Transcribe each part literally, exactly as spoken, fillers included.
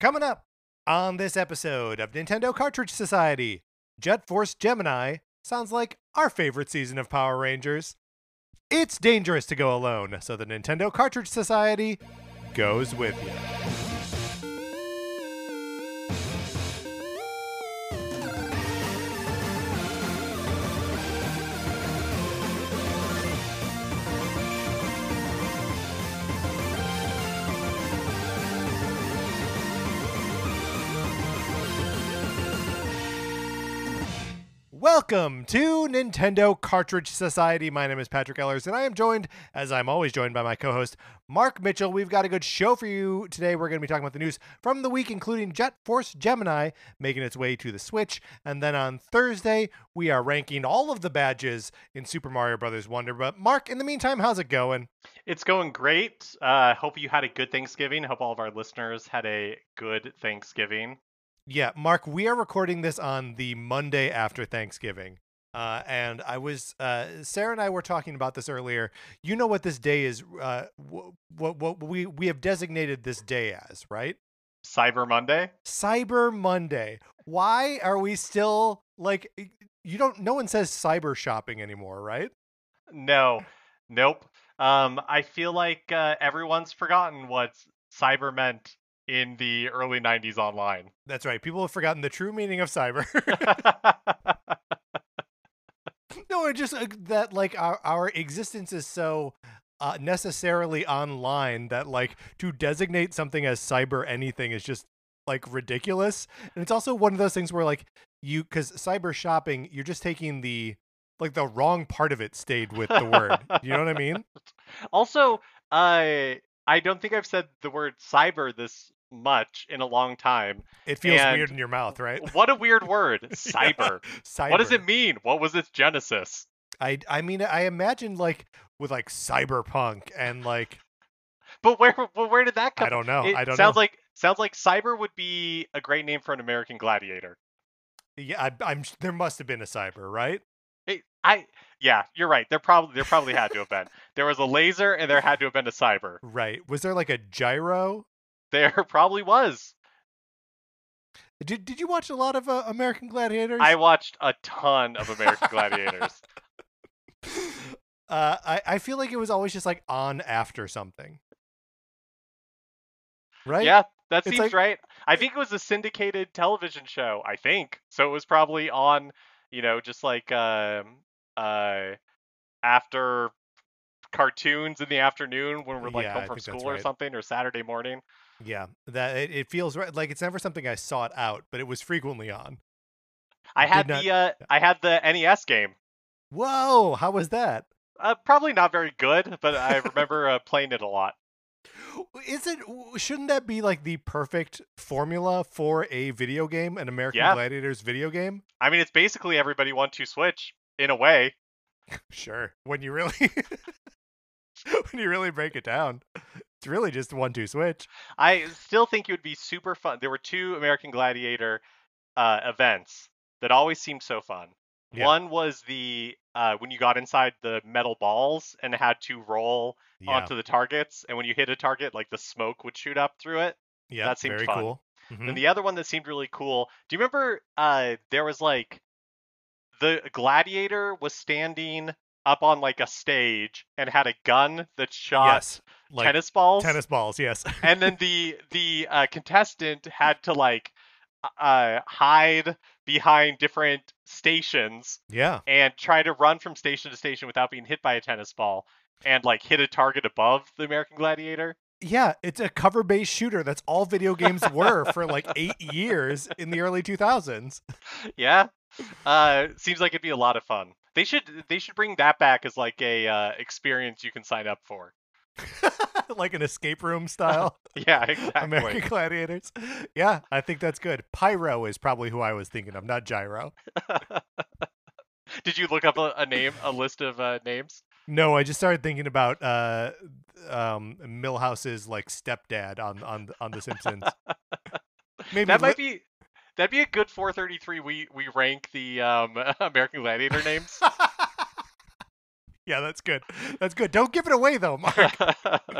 Coming up on this episode of Nintendo Cartridge Society, Jet Force Gemini sounds like our favorite season of Power Rangers. It's dangerous to go alone, so the Nintendo Cartridge Society goes with you. Welcome to Nintendo Cartridge Society. My name is Patrick Ellers, and I am joined, as I'm always joined by my co-host, Mark Mitchell. We've got a good show for you today. We're going to be talking about the news from the week, including Jet Force Gemini making its way to the Switch. And then on Thursday, we are ranking all of the badges in Super Mario Bros. Wonder. But Mark, in the meantime, how's it going? It's going great. Uh, hope you had a good Thanksgiving. Hope all of our listeners had a good Thanksgiving. Yeah, Mark, we are recording this on the Monday after Thanksgiving. Uh, and I was, uh, Sarah and I were talking about this earlier. You know what this day is, uh, what, what we, we have designated this day as, right? Cyber Monday? Cyber Monday. Why are we still, like, you don't, no one says cyber shopping anymore, right? No, nope. Um, I feel like uh, everyone's forgotten what cyber meant in the early nineties online. That's right. People have forgotten the true meaning of cyber. No, it just uh, that like our, our existence is so uh, necessarily online that like to designate something as cyber anything is just like ridiculous. And it's also one of those things where like you, because cyber shopping, you're just taking the like the wrong part of it stayed with the word. You know what I mean? Also, uh, I don't think I've said the word cyber this much in a long time. It feels And weird in your mouth, right? What a weird word. Cyber. Yeah, cyber. What does it mean? What was its genesis? I I mean I imagine like with like cyberpunk and like But where but where did that come I don't know. It I don't sounds know. like sounds like cyber would be a great name for an American Gladiator. Yeah, I, I'm there must have been a cyber, right? It, I yeah, you're right. There probably there probably had to have been. There was a laser and there had to have been a cyber. Right. Was there like a gyro? There probably was. Did Did you watch a lot of uh, American Gladiators? I watched a ton of American Gladiators. Uh, I I feel like it was always just like on after something. Right? Yeah, that It's seems like- right. I think it was a syndicated television show, I think. So it was probably on, you know, just like um uh after cartoons in the afternoon when we're like Yeah, I home from think that's school or right. something, or Saturday morning. Yeah, that it, it feels right. Like it's never something I sought out, but it was frequently on. I had Did not- the uh I had the N E S game. Whoa, how was that? Uh, probably not very good, but I remember uh, playing it a lot. Is it? Shouldn't that be like the perfect formula for a video game, an American Yeah. Gladiators video game? I mean, it's basically everybody want to switch in a way. Sure. When you really, when you really break it down, it's really just one two switch. I still think it would be super fun. There were two American Gladiator uh, events that always seemed so fun. Yeah. One was the uh, when you got inside the metal balls and had to roll Yeah. onto the targets, and when you hit a target, like the smoke would shoot up through it. Yeah. that seemed very fun. cool. Mhm. And the other one that seemed really cool. Do you remember? Uh, there was like the gladiator was standing up on like a stage and had a gun that shot Yes. Like tennis balls. tennis balls. Yes. And then the the uh, contestant had to like uh, hide behind different stations Yeah. and try to run from station to station without being hit by a tennis ball and like hit a target above the American Gladiator. Yeah. It's a cover-based shooter. That's all video games were for like eight years in the early two thousands. Yeah, uh, seems like it'd be a lot of fun. They should they should bring that back as like a uh, experience you can sign up for. Like an escape room style. Yeah, exactly. American Gladiators. Yeah, I think that's good. Pyro is probably who I was thinking of, not Gyro. Did you look up a, a name, a list of uh, names? No, I just started thinking about uh, um, Milhouse's like stepdad on on on The Simpsons. Maybe That might li- be that'd be a good four thirty-three. We we rank the um, American Gladiator names. Yeah, that's good. That's good. Don't give it away though, Mark.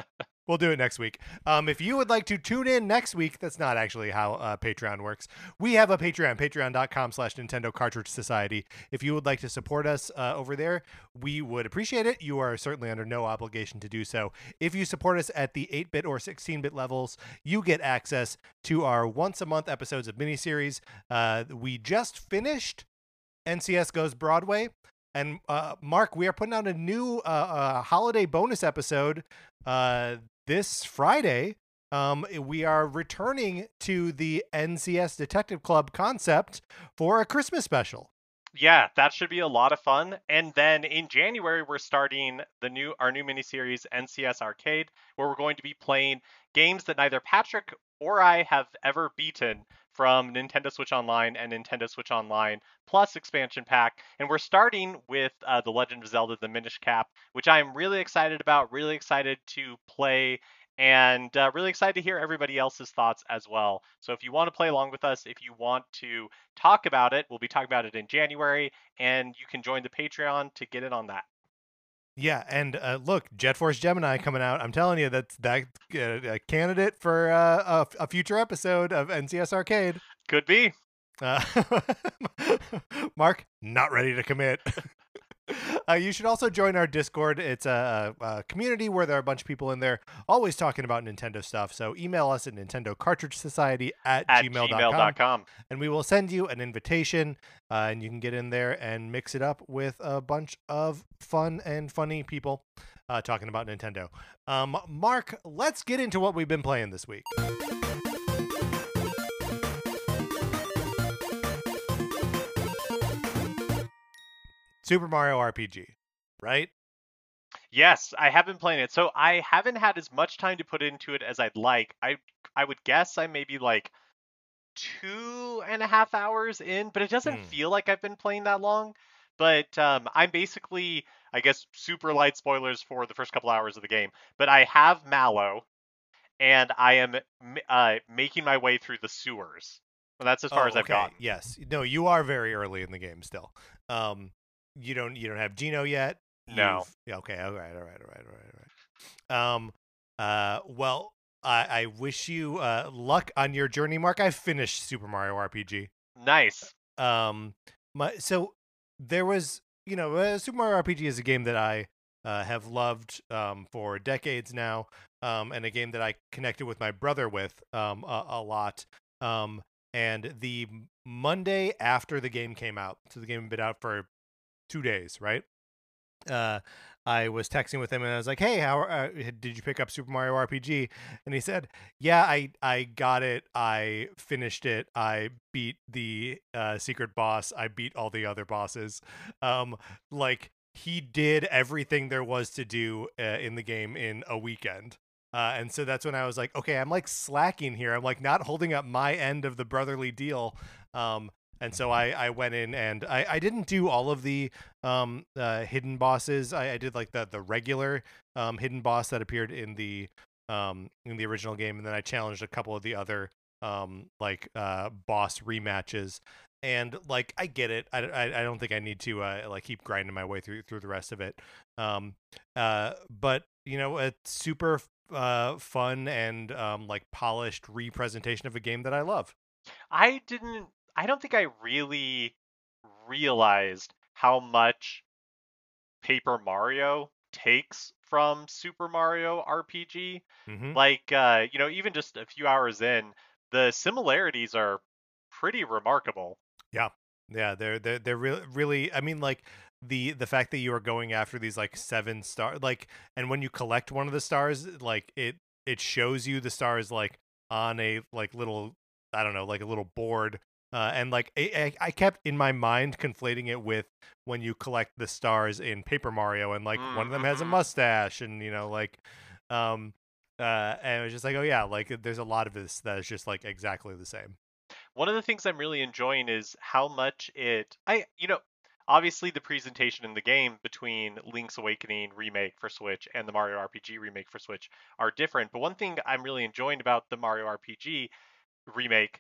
We'll do it next week. Um, if you would like to tune in next week, that's not actually how uh, Patreon works. We have a Patreon, patreon.com slash Nintendo Cartridge Society. If you would like to support us uh, over there, we would appreciate it. You are certainly under no obligation to do so. If you support us at the eight-bit or sixteen-bit levels, you get access to our once-a-month episodes of miniseries. Uh, we just finished N C S Goes Broadway. And uh, Mark, we are putting out a new uh, uh, holiday bonus episode uh, this Friday. Um, we are returning to the N C S Detective Club concept for a Christmas special. Yeah, that should be a lot of fun. And then in January, we're starting the new our new miniseries N C S Arcade, where we're going to be playing games that neither Patrick or I have ever beaten from Nintendo Switch Online and Nintendo Switch Online Plus expansion pack. And we're starting with uh, The Legend of Zelda: The Minish Cap, which I'm really excited about, really excited to play, and uh, really excited to hear everybody else's thoughts as well. So if you want to play along with us, if you want to talk about it, we'll be talking about it in January, and you can join the Patreon to get in on that. Yeah, and uh, look, Jet Force Gemini coming out. I'm telling you, that's that uh, a candidate for uh, a, a future episode of N C S Arcade. Could be. Uh, Mark, not ready to commit. Uh, you should also join our Discord. It's a, a community where there are a bunch of people in there always talking about Nintendo stuff. So email us at Nintendo Cartridge Society at, At gmail gmail dot dot com, com. and we will send you an invitation, uh, and you can get in there and mix it up with a bunch of fun and funny people uh, talking about Nintendo. Um, Mark, let's get into what we've been playing this week. Super Mario R P G, right? Yes, I have been playing it. So I haven't had as much time to put into it as I'd like. I I would guess I maybe like two and a half hours in, but it doesn't Hmm. feel like I've been playing that long. But um, I'm basically, I guess, super light spoilers for the first couple hours of the game. But I have Mallow, and I am m- uh, making my way through the sewers. Well, that's as far as Oh, I've okay. gotten. Yes. No, you are very early in the game still. Um, you don't you don't have Geno yet. No. You've yeah, okay. All right. All right. All right. All right. All right. Um. Uh. Well, I I wish you uh luck on your journey, Mark. I finished Super Mario R P G. Nice. Um. My so there was you know uh, Super Mario R P G is a game that I uh, have loved um for decades now. Um, and a game that I connected with my brother with um a, a lot. Um. And the Monday after the game came out, so the game had been out for two days, right? Uh, I was texting with him and I was like, "Hey, how uh, did you pick up Super Mario R P G?" And he said, "Yeah, I I got it. I finished it. I beat the uh, secret boss. I beat all the other bosses. Um, like he did everything there was to do uh, in the game in a weekend." Uh, and so that's when I was like, okay, I'm like slacking here. I'm like not holding up my end of the brotherly deal. Um, and so I, I went in and I, I didn't do all of the um, uh, hidden bosses. I, I did like the the regular um, hidden boss that appeared in the um, in the original game, and then I challenged a couple of the other um, like uh, boss rematches. And like I get it. I, I, I don't think I need to uh, like keep grinding my way through through the rest of it. Um, uh, but you know, it's super uh fun and um like polished representation of a game that I love. I didn't. I don't think I really realized how much Paper Mario takes from Super Mario R P G. Mm-hmm. Like, uh, you know, even just a few hours in, the similarities are pretty remarkable. Yeah. Yeah, they're they're they're really really I mean like the the fact that you are going after these like seven star like and when you collect one of the stars like it it shows you the stars like on a like little I don't know like a little board uh, and like I, I I kept in my mind conflating it with when you collect the stars in Paper Mario and like one of them has a Mm-hmm. mustache and you know like um uh and it was just like oh yeah like there's a lot of this that is just like exactly the same. One of the things I'm really enjoying is how much it, I, you know, obviously the presentation in the game between Link's Awakening remake for Switch and the Mario R P G remake for Switch are different. But one thing I'm really enjoying about the Mario R P G remake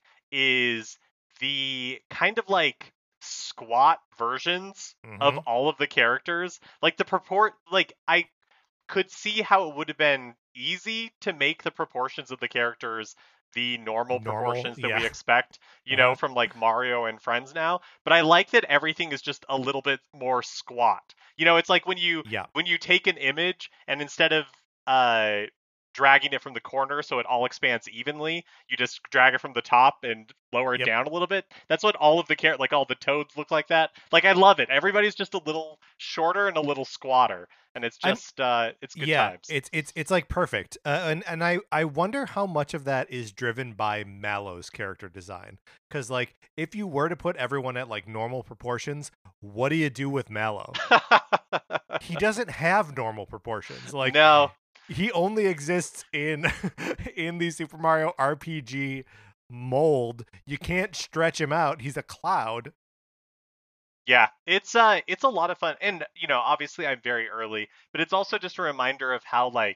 is the kind of like squat versions of Mm-hmm. all of the characters. Like the purport, like I could see how it would have been easy to make the proportions of the characters the normal Normal, proportions that yeah. we expect, you know, Uh-huh. from like Mario and Friends now. But I like that everything is just a little bit more squat. You know, it's like when you Yeah. when you take an image and instead of uh dragging it from the corner so it all expands evenly, you just drag it from the top and lower it Yep. down a little bit. That's what all of the char- like all the toads look like that. Like I love it. Everybody's just a little shorter and a little squatter, and it's I'm just uh it's good Yeah, times. it's it's it's like perfect. Uh, and and I I wonder how much of that is driven by Mallow's character design. Cuz like if you were to put everyone at like normal proportions, what do you do with Mallow? He doesn't have normal proportions. Like No. he only exists in in the Super Mario R P G mold. You can't stretch him out. He's a cloud. Yeah, it's uh it's a lot of fun. And you know, obviously I'm very early, but it's also just a reminder of how like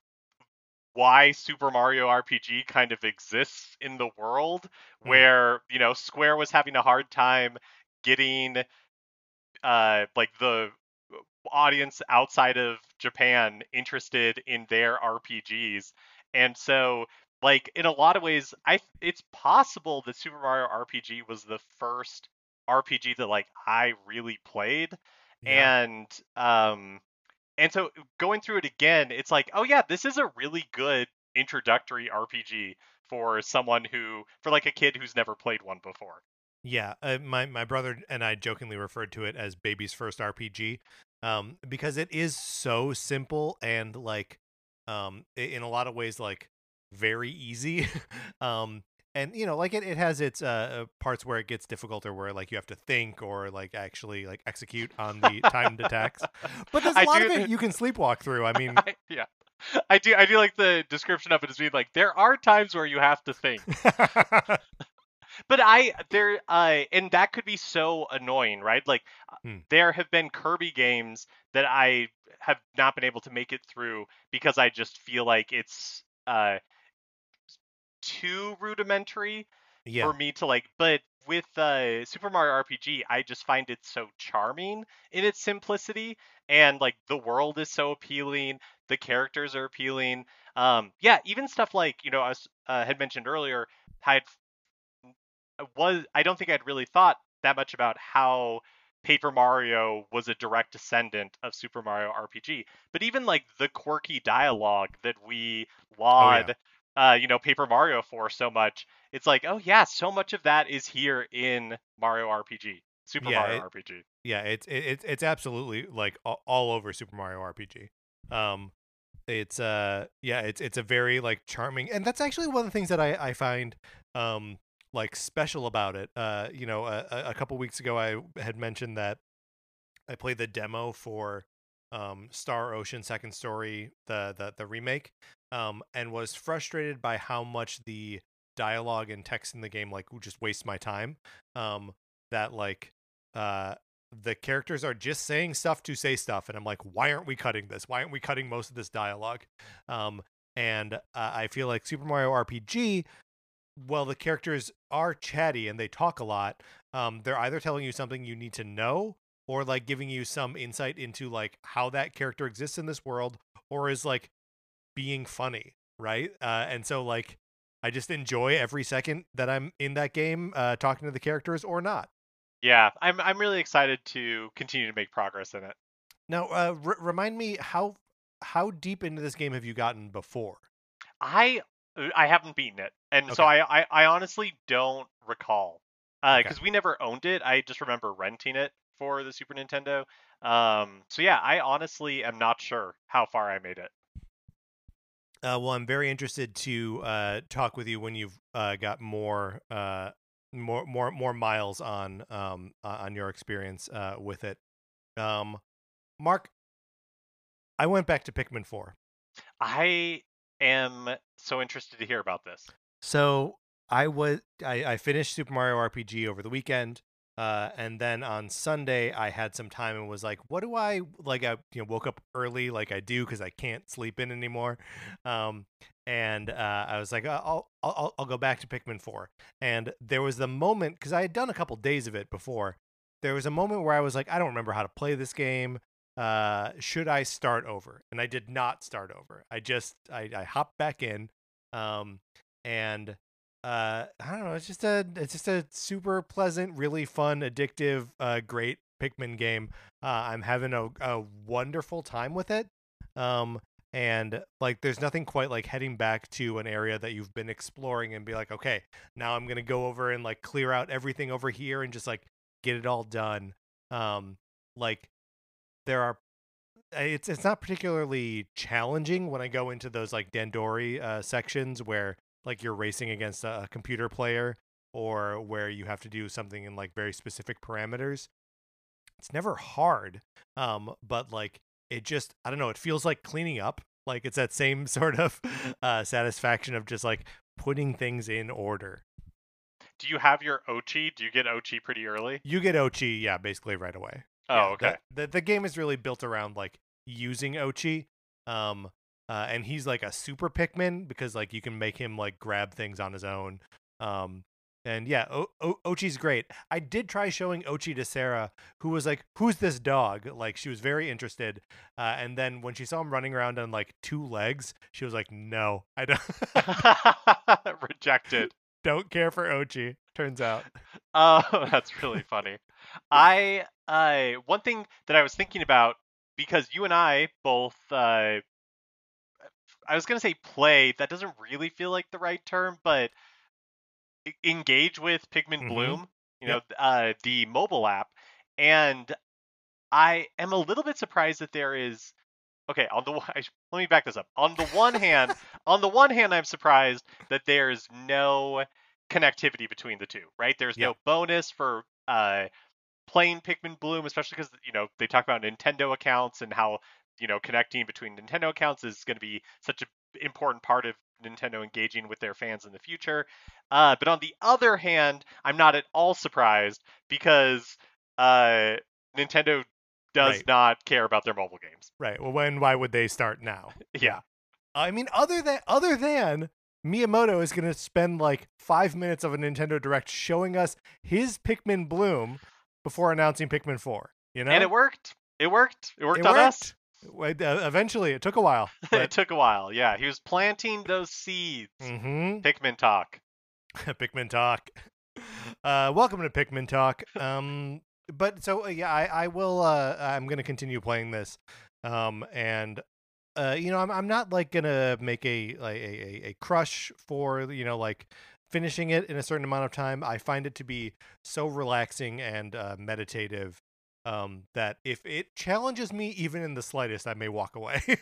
why Super Mario R P G kind of exists in the world Mm, where, you know, Square was having a hard time getting uh like the audience outside of Japan interested in their R P Gs. And so like in a lot of ways I it's possible that Super Mario R P G was the first R P G that like I really played. yeah. And um and so going through it again, it's like, oh yeah, this is a really good introductory R P G for someone who for like a kid who's never played one before. Yeah, uh, my my brother and I jokingly referred to it as baby's first R P G, um, because it is so simple and like, um, i- in a lot of ways like very easy, um, and you know like it, it has its uh uh, parts where it gets difficult or where like you have to think or like actually like execute on the timed attacks, but there's a I lot of do it you can sleepwalk through. I mean, I, yeah. I do I do like the description of it as being like there are times where you have to think. But I there uh and that could be so annoying, right? Like uh, Hmm, there have been Kirby games that I have not been able to make it through because I just feel like it's uh too rudimentary for yeah, me to like. But with uh Super Mario R P G, I just find it so charming in its simplicity, and like the world is so appealing, the characters are appealing. Um yeah, even stuff like, you know, I was, uh, had mentioned earlier, I had was I don't think I'd really thought that much about how Paper Mario was a direct descendant of Super Mario R P G. But even like the quirky dialogue that we oh yeah. laud, uh, you know, Paper Mario for so much, it's like, oh yeah, so much of that is here in Mario R P G, Super Yeah, Mario it, R P G. yeah, it's it, it's it's absolutely like all, all over Super Mario R P G. Um, it's uh yeah, it's it's a very like charming, and that's actually one of the things that I I find um like special about it. Uh, you know, a, a a couple weeks ago I had mentioned that I played the demo for um Star Ocean Second Story, the the the remake, um, and was frustrated by how much the dialogue and text in the game like just waste my time. Um, that like uh the characters are just saying stuff to say stuff, and I'm like, why aren't we cutting this? Why aren't we cutting most of this dialogue? Um, and uh, I feel like Super Mario R P G, well, the characters are chatty and they talk a lot. Um, they're either telling you something you need to know or like giving you some insight into like how that character exists in this world or is like being funny, right? Uh, and so like I just enjoy every second that I'm in that game, uh, talking to the characters or not. Yeah, I'm I'm really excited to continue to make progress in it. Now, uh, r- remind me how how deep into this game have you gotten before? I uh, I haven't beaten it, and so Okay, I I, I honestly don't recall, okay. because we never owned it. I just remember renting it for the Super Nintendo. Um, so yeah, I honestly am not sure how far I made it. Uh, well, I'm very interested to uh, talk with you when you've uh, got more, uh, more, more, more miles on um, uh, on your experience uh, with it. Um, Mark, I went back to Pikmin four, I am so interested to hear about this. so I was I, I finished Super Mario R P G over the weekend, uh, and then on Sunday I had some time and was like, what do I like? I you know woke up early like I do because I can't sleep in anymore, um, and uh, I was like, "Uh, I'll, I'll I'll go back to Pikmin four, and there was the moment because I had done a couple days of it before. There was a moment where I was like, I don't remember how to play this game. uh, should I start over? And I did not start over. I just I, I hopped back in, um, and uh, I don't know. It's just a it's just a super pleasant, really fun, addictive, uh, great Pikmin game. Uh, I'm having a, a wonderful time with it. Um, and like, there's nothing quite like heading back to an area that you've been exploring and be like, okay, now I'm gonna go over and like clear out everything over here and just like get it all done. Um, like there are it's it's not particularly challenging when I go into those like Dandori uh, sections where like you're racing against a, a computer player, or where you have to do something in like very specific parameters. It's never hard, um, but like it just I don't know. It feels like cleaning up. Like it's that same sort of uh, satisfaction of just like putting things in order. Do you have your Ochi? Do you get Ochi pretty early? You get Ochi, yeah, basically right away. Oh, Yeah, okay. the, the the game is really built around like using Ochi, um, uh, and he's like a super Pikmin because like you can make him like grab things on his own, um, and yeah, o- o- Ochi's great. I did try showing Ochi to Sarah, who was like, "Who's this dog?" Like she was very interested, uh, and then when she saw him running around on like two legs, she was like, "No, I don't Rejected. don't care for Ochi." Turns out, Oh, that's really funny. I uh one thing that I was thinking about, because you and I both uh I was gonna say play, that doesn't really feel like the right term, but e- engage with Pikmin mm-hmm. Bloom, you know, Yep. uh the mobile app, and I am a little bit surprised that there is okay, on the one- I sh- let me back this up. On the one hand, on the one hand, I'm surprised that there's no connectivity between the two, right? There's Yeah. no bonus for uh playing Pikmin Bloom, especially because you know they talk about Nintendo accounts and how you know connecting between Nintendo accounts is going to be such an important part of Nintendo engaging with their fans in the future. Uh, but on the other hand, I'm not at all surprised because uh, Nintendo does Right. not care about their mobile games. Right. Well, when why would they start now? Yeah. Yeah. I mean, other than other than Miyamoto is going to spend like five minutes of a Nintendo Direct showing us his Pikmin Bloom before announcing Pikmin Four. You And know, it worked. It worked. It it worked on us. worked. Wait, uh, Eventually, it took a while, It but took a while. Yeah, he was planting those seeds. mm-hmm. Pikmin talk. Pikmin Talk. Uh, welcome to Pikmin Talk. Um, but so uh, yeah, I I will. Uh, I'm going to continue playing this. Um, and uh, you know, I'm I'm not like gonna make a like a, a, a crush for you know like finishing it in a certain amount of time. I find it to be so relaxing and uh, meditative, um, that if it challenges me even in the slightest, I may walk away. Do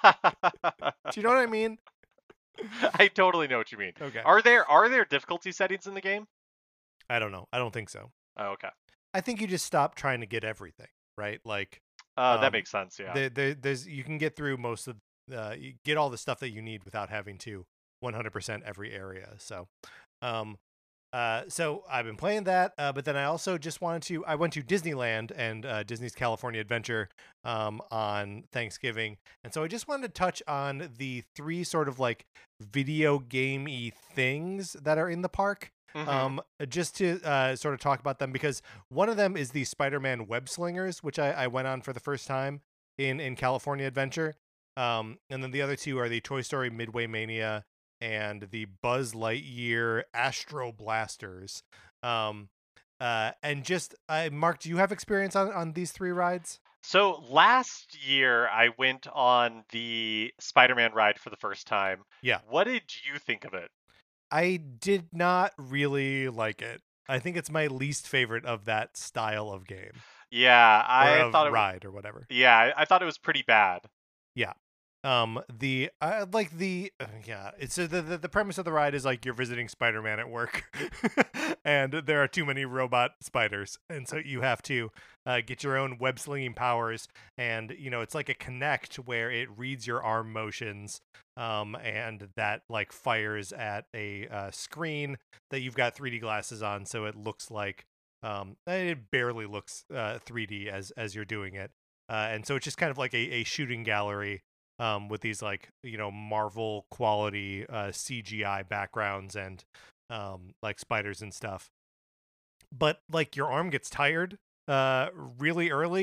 you know what I mean? I totally know what you mean. Okay. Are there are there difficulty settings in the game? I don't know. I don't think so. Oh, okay. I think you just stop trying to get everything, right? Like, Uh, that um, makes sense. Yeah. there, there, there's you can get through most of, uh, you get all the stuff that you need without having to one hundred percent every area. So, um, uh, so I've been playing that, uh, but then I also just wanted to. I went to Disneyland and uh, Disney's California Adventure um, on Thanksgiving, and so I just wanted to touch on the three sort of like video gamey things that are in the park. Mm-hmm. Um, just to uh, sort of talk about them, because one of them is the Spider-Man web slingers, which I, I went on for the first time in in California Adventure. Um, and then the other two are the Toy Story Midway Mania and the Buzz Lightyear Astro Blasters. Um, uh, and just, uh, Mark, do you have experience on, on these three rides? So last year I went on the Spider-Man ride for the first time. Yeah. What did you think of it? I did not really like it. I think it's my least favorite of that style of game Yeah, or I of thought it. W- ride or whatever. yeah, I I thought it was pretty bad. Yeah. Um the I like the uh, yeah, it's uh, the, the the premise of the ride is like you're visiting Spider-Man at work and there are too many robot spiders, and so you have to uh, get your own web slinging powers, and you know it's like a Connect where it reads your arm motions, um and that like fires at a uh, screen that you've got three D glasses on, so it looks like um it barely looks uh, three D as as you're doing it. Uh, and so it's just kind of like a, a shooting gallery, um, with these like you know Marvel quality uh, C G I backgrounds and um, like spiders and stuff. But like your arm gets tired uh, really early,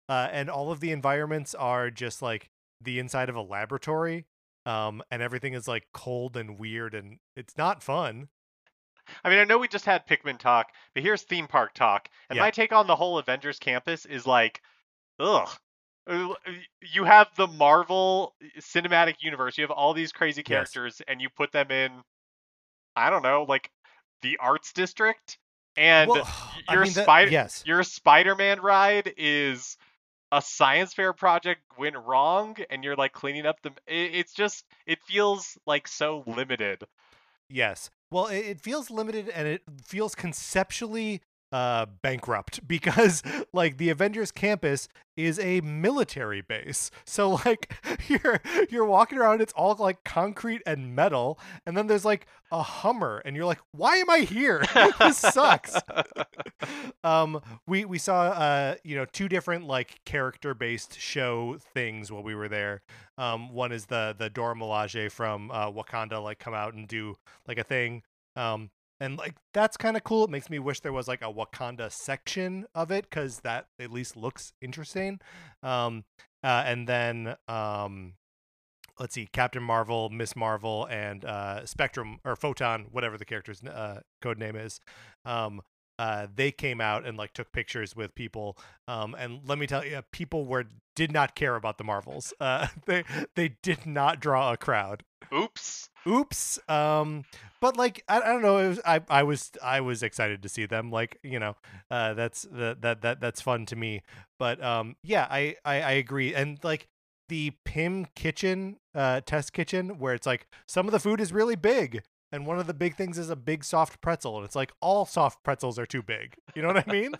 uh, and all of the environments are just like the inside of a laboratory, um, and everything is like cold and weird, and it's not fun. I mean, I know we just had Pikmin talk, but here's theme park talk. And Yeah. my take on the whole Avengers campus is like, ugh. Uh, You have the Marvel Cinematic Universe. You have all these crazy Yes. characters, and you put them in, I don't know, like the arts district, and Well, y- I your mean that. spider Yes. your Spider-Man ride is a science fair project went wrong, and you're like cleaning up the. it- It's just it feels like so limited. Yes. Well, it, it feels limited and it feels conceptually uh bankrupt because like the Avengers campus is a military base. So like you're you're walking around, it's all like concrete and metal, and then there's like a Hummer and you're like, "Why am I here? This sucks." um we we saw uh you know two different like character based show things while we were there. Um one is the the Dora Milaje from uh Wakanda like come out and do like a thing. Um, and like that's kind of cool. It makes me wish there was like a Wakanda section of it because that at least looks interesting. Um, uh, and then um, let's see, Captain Marvel, Miss Marvel, and uh, Spectrum or Photon, whatever the character's uh, code name is. Um, uh, they came out and like took pictures with people. Um, and let me tell you, people were did not care about the Marvels. Uh, they they did not draw a crowd. Oops. Oops. Um, but like I, I don't know. It was, I I was I was excited to see them. Like you know, uh, that's that that that that's fun to me. But um, yeah, I I, I agree. And like the P I M kitchen, uh, test kitchen, where it's like some of the food is really big, and one of the big things is a big soft pretzel, and it's like all soft pretzels are too big. You know what I mean?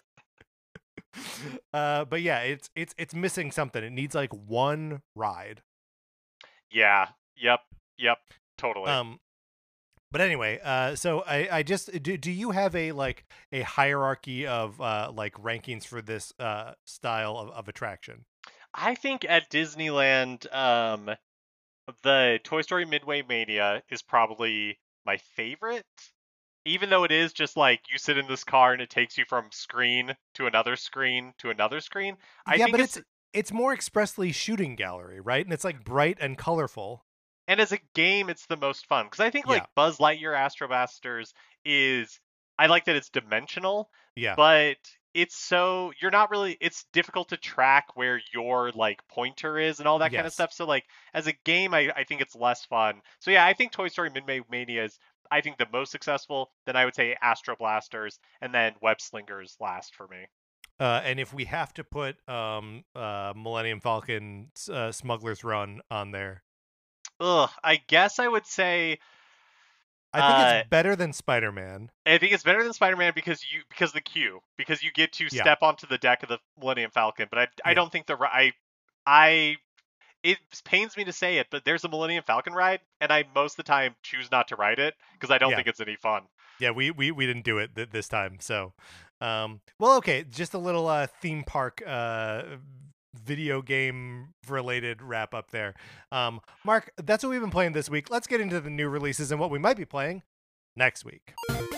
uh, but yeah, it's it's it's missing something. It needs like one ride. Yeah. Yep. Yep. Totally. Um, But anyway, uh, so I, I just do. Do you have a like a hierarchy of uh, like rankings for this uh, style of, of attraction? I think at Disneyland, um, the Toy Story Midway Mania is probably my favorite. Even though it is just like you sit in this car and it takes you from screen to another screen to another screen. I Yeah, think but it's it's it's more expressly shooting gallery, right? And it's like bright and colorful. and as a game, it's the most fun because I think like Yeah, Buzz Lightyear Astro Blasters is. I like that it's dimensional, yeah, but it's so you're not really. It's difficult to track where your like pointer is and all that kind of yes. stuff. So like as a game, I I think it's less fun. So yeah, I think Toy Story Midway Mania is I think the most successful. Then I would say Astro Blasters and then Web Slingers last for me. Uh, and if we have to put um, uh, Millennium Falcon uh, Smuggler's Run on there, Ugh, I guess I would say. I think it's Uh, better than Spider Man. I think it's better than Spider-Man because you because the queue because you get to Yeah, step onto the deck of the Millennium Falcon. But I I yeah, don't think the ri- I I it pains me to say it, but there's a Millennium Falcon ride, and I most of the time choose not to ride it because I don't yeah. think it's any fun. Yeah, we we we didn't do it th- this time. So, um, well, okay, just a little uh, theme park uh, video game related wrap up there. Um, Mark, that's what we've been playing this week. Let's get into the new releases and what we might be playing next week.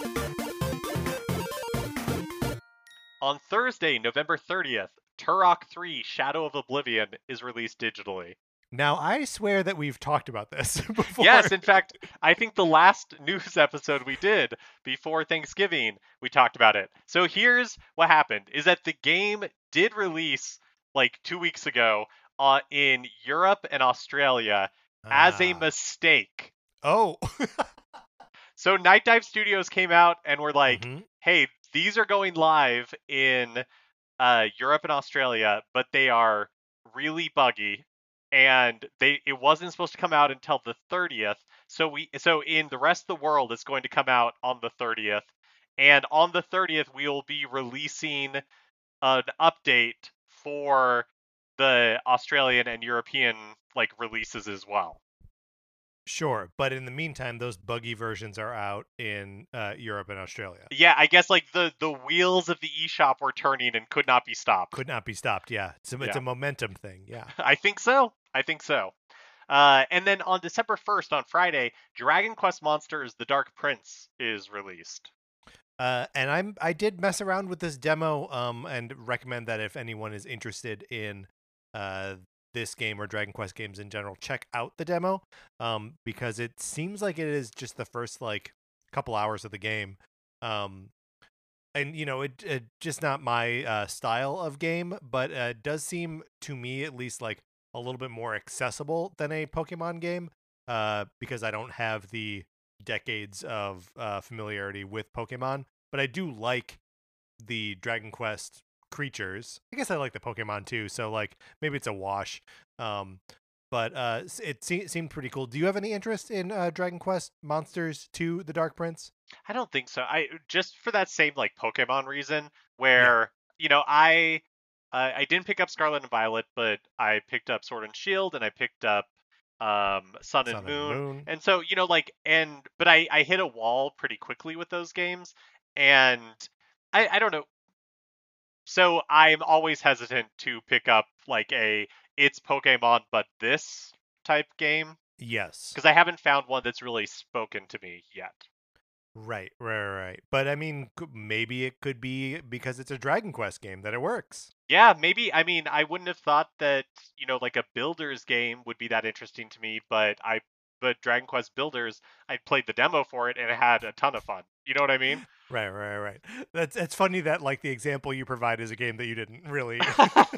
On Thursday, November thirtieth, Turok three: Shadow of Oblivion is released digitally. Now, I swear that we've talked about this before. Yes, in fact, I think the last news episode we did before Thanksgiving, we talked about it. So here's what happened is that the game did release like two weeks ago uh, in Europe and Australia as a Ah. mistake. Oh. So Night Dive Studios came out and were like, hmm hey, these are going live in uh, Europe and Australia, but they are really buggy, and they it wasn't supposed to come out until the thirtieth. So we so in the rest of the world, it's going to come out on the thirtieth, and on the thirtieth we will be releasing an update for the Australian and European like releases as well. Sure, but in the meantime, those buggy versions are out in uh, Europe and Australia. Yeah, I guess like the the wheels of the eShop were turning and could not be stopped. Could not be stopped. Yeah, it's a, it's Yeah. a momentum thing. Yeah. I think so. I think so. Uh, and then on December first, on Friday, Dragon Quest Monsters: The Dark Prince is released. Uh, and I'm I did mess around with this demo, um, and recommend that if anyone is interested in uh this game or Dragon Quest games in general, check out the demo, um, because it seems like it is just the first like couple hours of the game, um, and you know it, it just not my uh, style of game, but uh, it does seem to me at least like a little bit more accessible than a Pokemon game, uh, because I don't have the decades of uh, familiarity with Pokemon, but I do like the Dragon Quest creatures. I guess I like the Pokemon too, so like maybe it's a wash. Um, but uh, s- it se- seemed pretty cool. Do you have any interest in uh, Dragon Quest Monsters two: The Dark Prince? I don't think so. I just for that same like Pokemon reason, Yeah, where you know I uh, I didn't pick up Scarlet and Violet, but I picked up Sword and Shield, and I picked up um, Sun and Sun and Moon, Moon. and so you know like and but I I hit a wall pretty quickly with those games, and I I don't know. So I'm always hesitant to pick up like a it's Pokemon but this type game Yes. because I haven't found one that's really spoken to me yet. Right, right, right. right. But I mean, c- maybe it could be because it's a Dragon Quest game that it works. Yeah, maybe. I mean, I wouldn't have thought that, you know, like a Builders game would be that interesting to me, but I, but Dragon Quest Builders, I played the demo for it and it had a ton of fun. You know what I mean? Right, right, right. That's it's funny that like the example you provide is a game that you didn't really.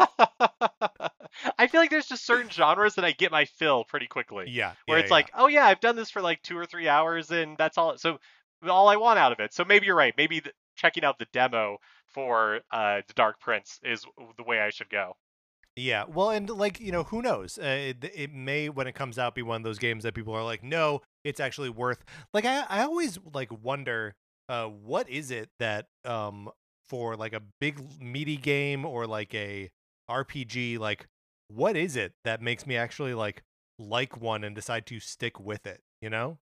I feel like there's just certain genres that I get my fill pretty quickly, Yeah, where yeah, it's yeah. like, oh yeah, I've done this for like two or three hours and that's all. So all I want out of it. So maybe you're right. Maybe the, checking out the demo for uh, the Dark Prince is the way I should go. Yeah, well, and like you know, who knows? Uh, it, it may, when it comes out, be one of those games that people are like, no, it's actually worth. Like, I, I always like wonder, uh, what is it that, um, for like a big meaty game or like a R P G, like, what is it that makes me actually like like one and decide to stick with it? You know?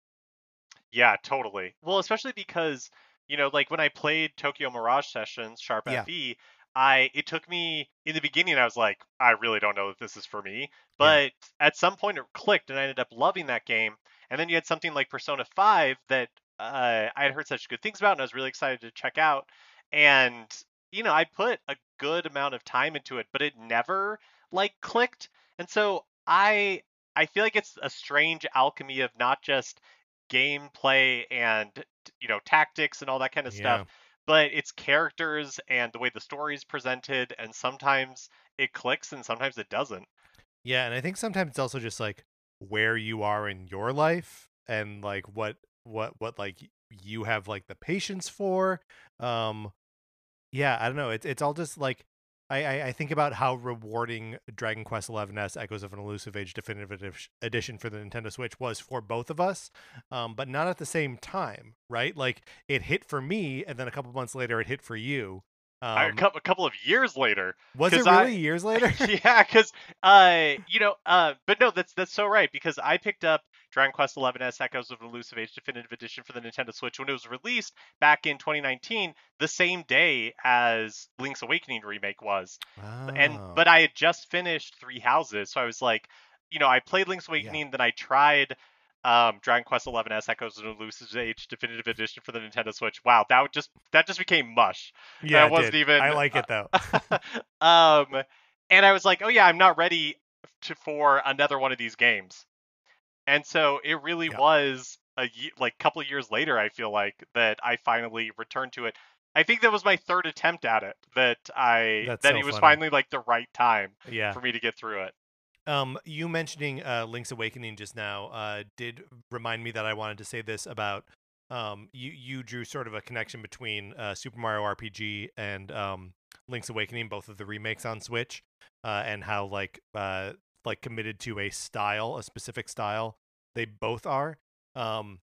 Yeah, totally. Well, especially because, you know, like when I played Tokyo Mirage Sessions, Sharp Yeah, F E, I it took me in the beginning I was like, I really don't know that this is for me. yeah, But at some point it clicked and I ended up loving that game. And then you had something like Persona five that uh, I had heard such good things about and I was really excited to check out. And, you know, I put a good amount of time into it, but it never like clicked. And so I I feel like it's a strange alchemy of not just gameplay and you know tactics and all that kind of stuff, yeah. but it's characters and the way the story is presented, and sometimes it clicks and sometimes it doesn't. Yeah, and I think sometimes it's also just like where you are in your life and like what what what like y- you have like the patience for. Um yeah, I don't know. It's it's all just like I, I I think about how rewarding Dragon Quest eleven S Echoes of an Elusive Age Definitive Edif- Edition for the Nintendo Switch was for both of us, um, but not at the same time, right? Like it hit for me, and then a couple months later, it hit for you. I, a Um, cou- a couple of years later, was it because really I, years later? yeah, because uh, you know, uh, but no, that's that's so right because I picked up Dragon Quest eleven S Echoes of Elusive Age Definitive Edition for the Nintendo Switch when it was released back in twenty nineteen, the same day as Link's Awakening remake was, and Oh, but I had just finished Three Houses, so I was like, you know, I played Link's yeah. Awakening, then I tried um, Dragon Quest eleven S Echoes of Elusive Age Definitive Edition for the Nintendo Switch. Wow, that would just that just became mush. Yeah, That it wasn't did. I even. like it though. Uh, um, and I was like, oh yeah, I'm not ready to for another one of these games. And so it really Yeah, was a ye- like couple of years later. I feel like that I finally returned to it. I think that was my third attempt at it. That I that's that so it was funny. finally like the right time Yeah. for me to get through it. Um, you mentioning uh, Link's Awakening just now uh, did remind me that I wanted to say this about um, you. You drew sort of a connection between uh, Super Mario R P G and um, Link's Awakening, both of the remakes on Switch, uh, and how like uh, like committed to a style, a specific style. They both are. Um,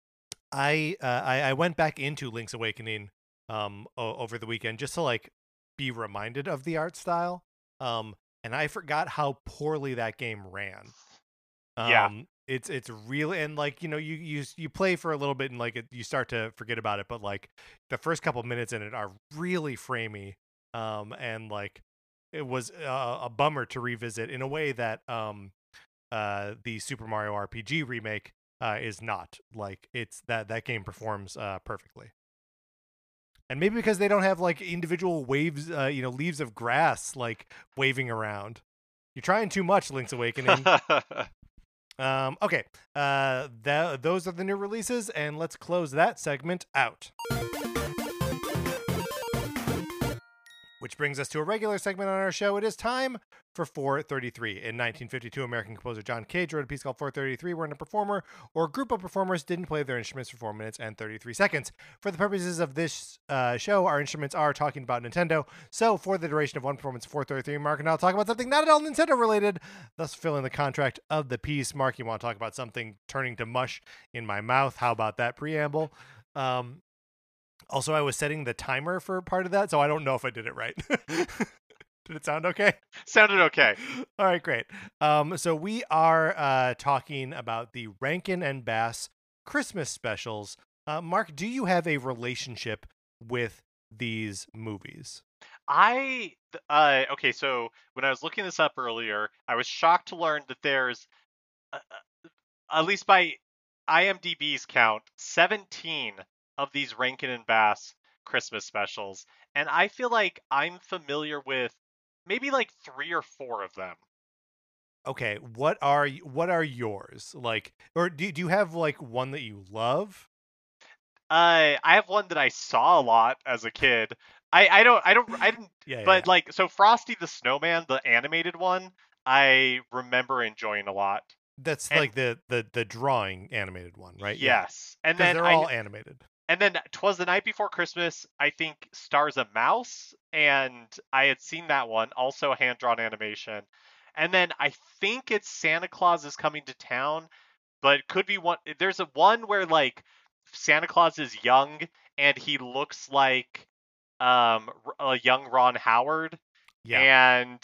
I, uh, I I went back into Link's Awakening um o- over the weekend just to like be reminded of the art style. Um and I forgot how poorly that game ran. Yeah, Um it's it's really, and like you know you you s- you play for a little bit and like it, you start to forget about it, but like the first couple minutes in it are really framey. Um and like it was a, a bummer to revisit in a way that um uh, the Super Mario R P G remake uh, is not. Like it's that that game performs uh, perfectly. And maybe because they don't have like individual waves, uh, you know, leaves of grass like waving around. You're trying too much, Link's Awakening. um, okay, uh, that those are the new releases, and let's close that segment out. Which brings us to a regular segment on our show. It is time for four thirty-three. In nineteen fifty-two, American composer John Cage wrote a piece called four thirty-three, wherein a performer or group of performers didn't play their instruments for four minutes and thirty-three seconds. For the purposes of this uh, show, our instruments are talking about Nintendo. So for the duration of one performance, four thirty-three, Mark and I'll talk about something not at all Nintendo related, thus filling the contract of the piece. Mark, you want to talk about something turning to mush in my mouth? How about that preamble? Um, Also, I was setting the timer for part of that, so I don't know if I did it right. Did it sound okay? Sounded okay. All right, great. Um, so we are uh, talking about the Rankin and Bass Christmas specials. Uh, Mark, do you have a relationship with these movies? I uh okay, so when I was looking this up earlier, I was shocked to learn that there's uh, at least by IMDb's count, seventeen of these Rankin and Bass Christmas specials, and I feel like I'm familiar with maybe like three or four of them. Okay, what are y- what are yours? Like, or do do you have like one that you love? Uh, I have one that I saw a lot as a kid. I I don't I don't I didn't, Yeah, yeah, but yeah. like so Frosty the Snowman, the animated one, I remember enjoying a lot. That's And like the the the drawing animated one, right? Yeah, yes, and because then they're I all animated. and then 'Twas the Night Before Christmas, I think stars a mouse, and I had seen that one, also hand drawn animation. And then I think it's Santa Claus is Coming to Town, but it could be one. There's a one where like Santa Claus is young and he looks like um a young Ron Howard, Yeah. and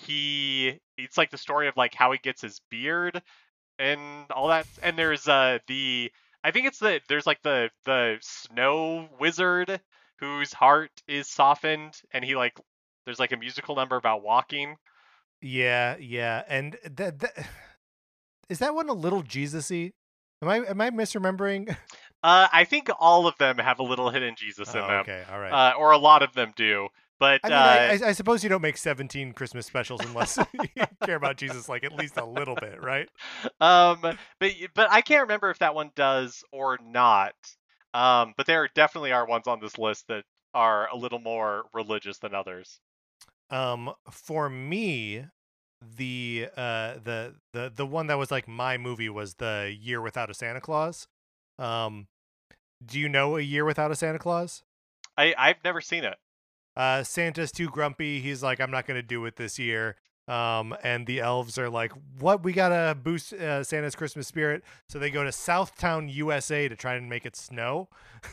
he it's like the story of like how he gets his beard and all that. And there's uh the I think it's the there's like the the snow wizard whose heart is softened, and he like there's like a musical number about walking. Yeah, yeah, and that, that is that one a little Jesus-y? Am I am I misremembering? Uh, I think all of them have a little hidden Jesus in Oh, them, okay, all right. uh, or a lot of them do. But I mean, I, uh, I I suppose you don't make seventeen Christmas specials unless you care about Jesus like at least a little bit, right? um, but but I can't remember if that one does or not. Um, but there definitely are ones on this list that are a little more religious than others. Um, for me, the uh the the the one that was like my movie was The Year Without a Santa Claus. Um, do you know A Year Without a Santa Claus? I I've never seen it. Uh, Santa's too grumpy. He's like, I'm not going to do it this year. Um, and the elves are like, what? We got to boost uh, Santa's Christmas spirit. So they go to Southtown, U S A to try and make it snow.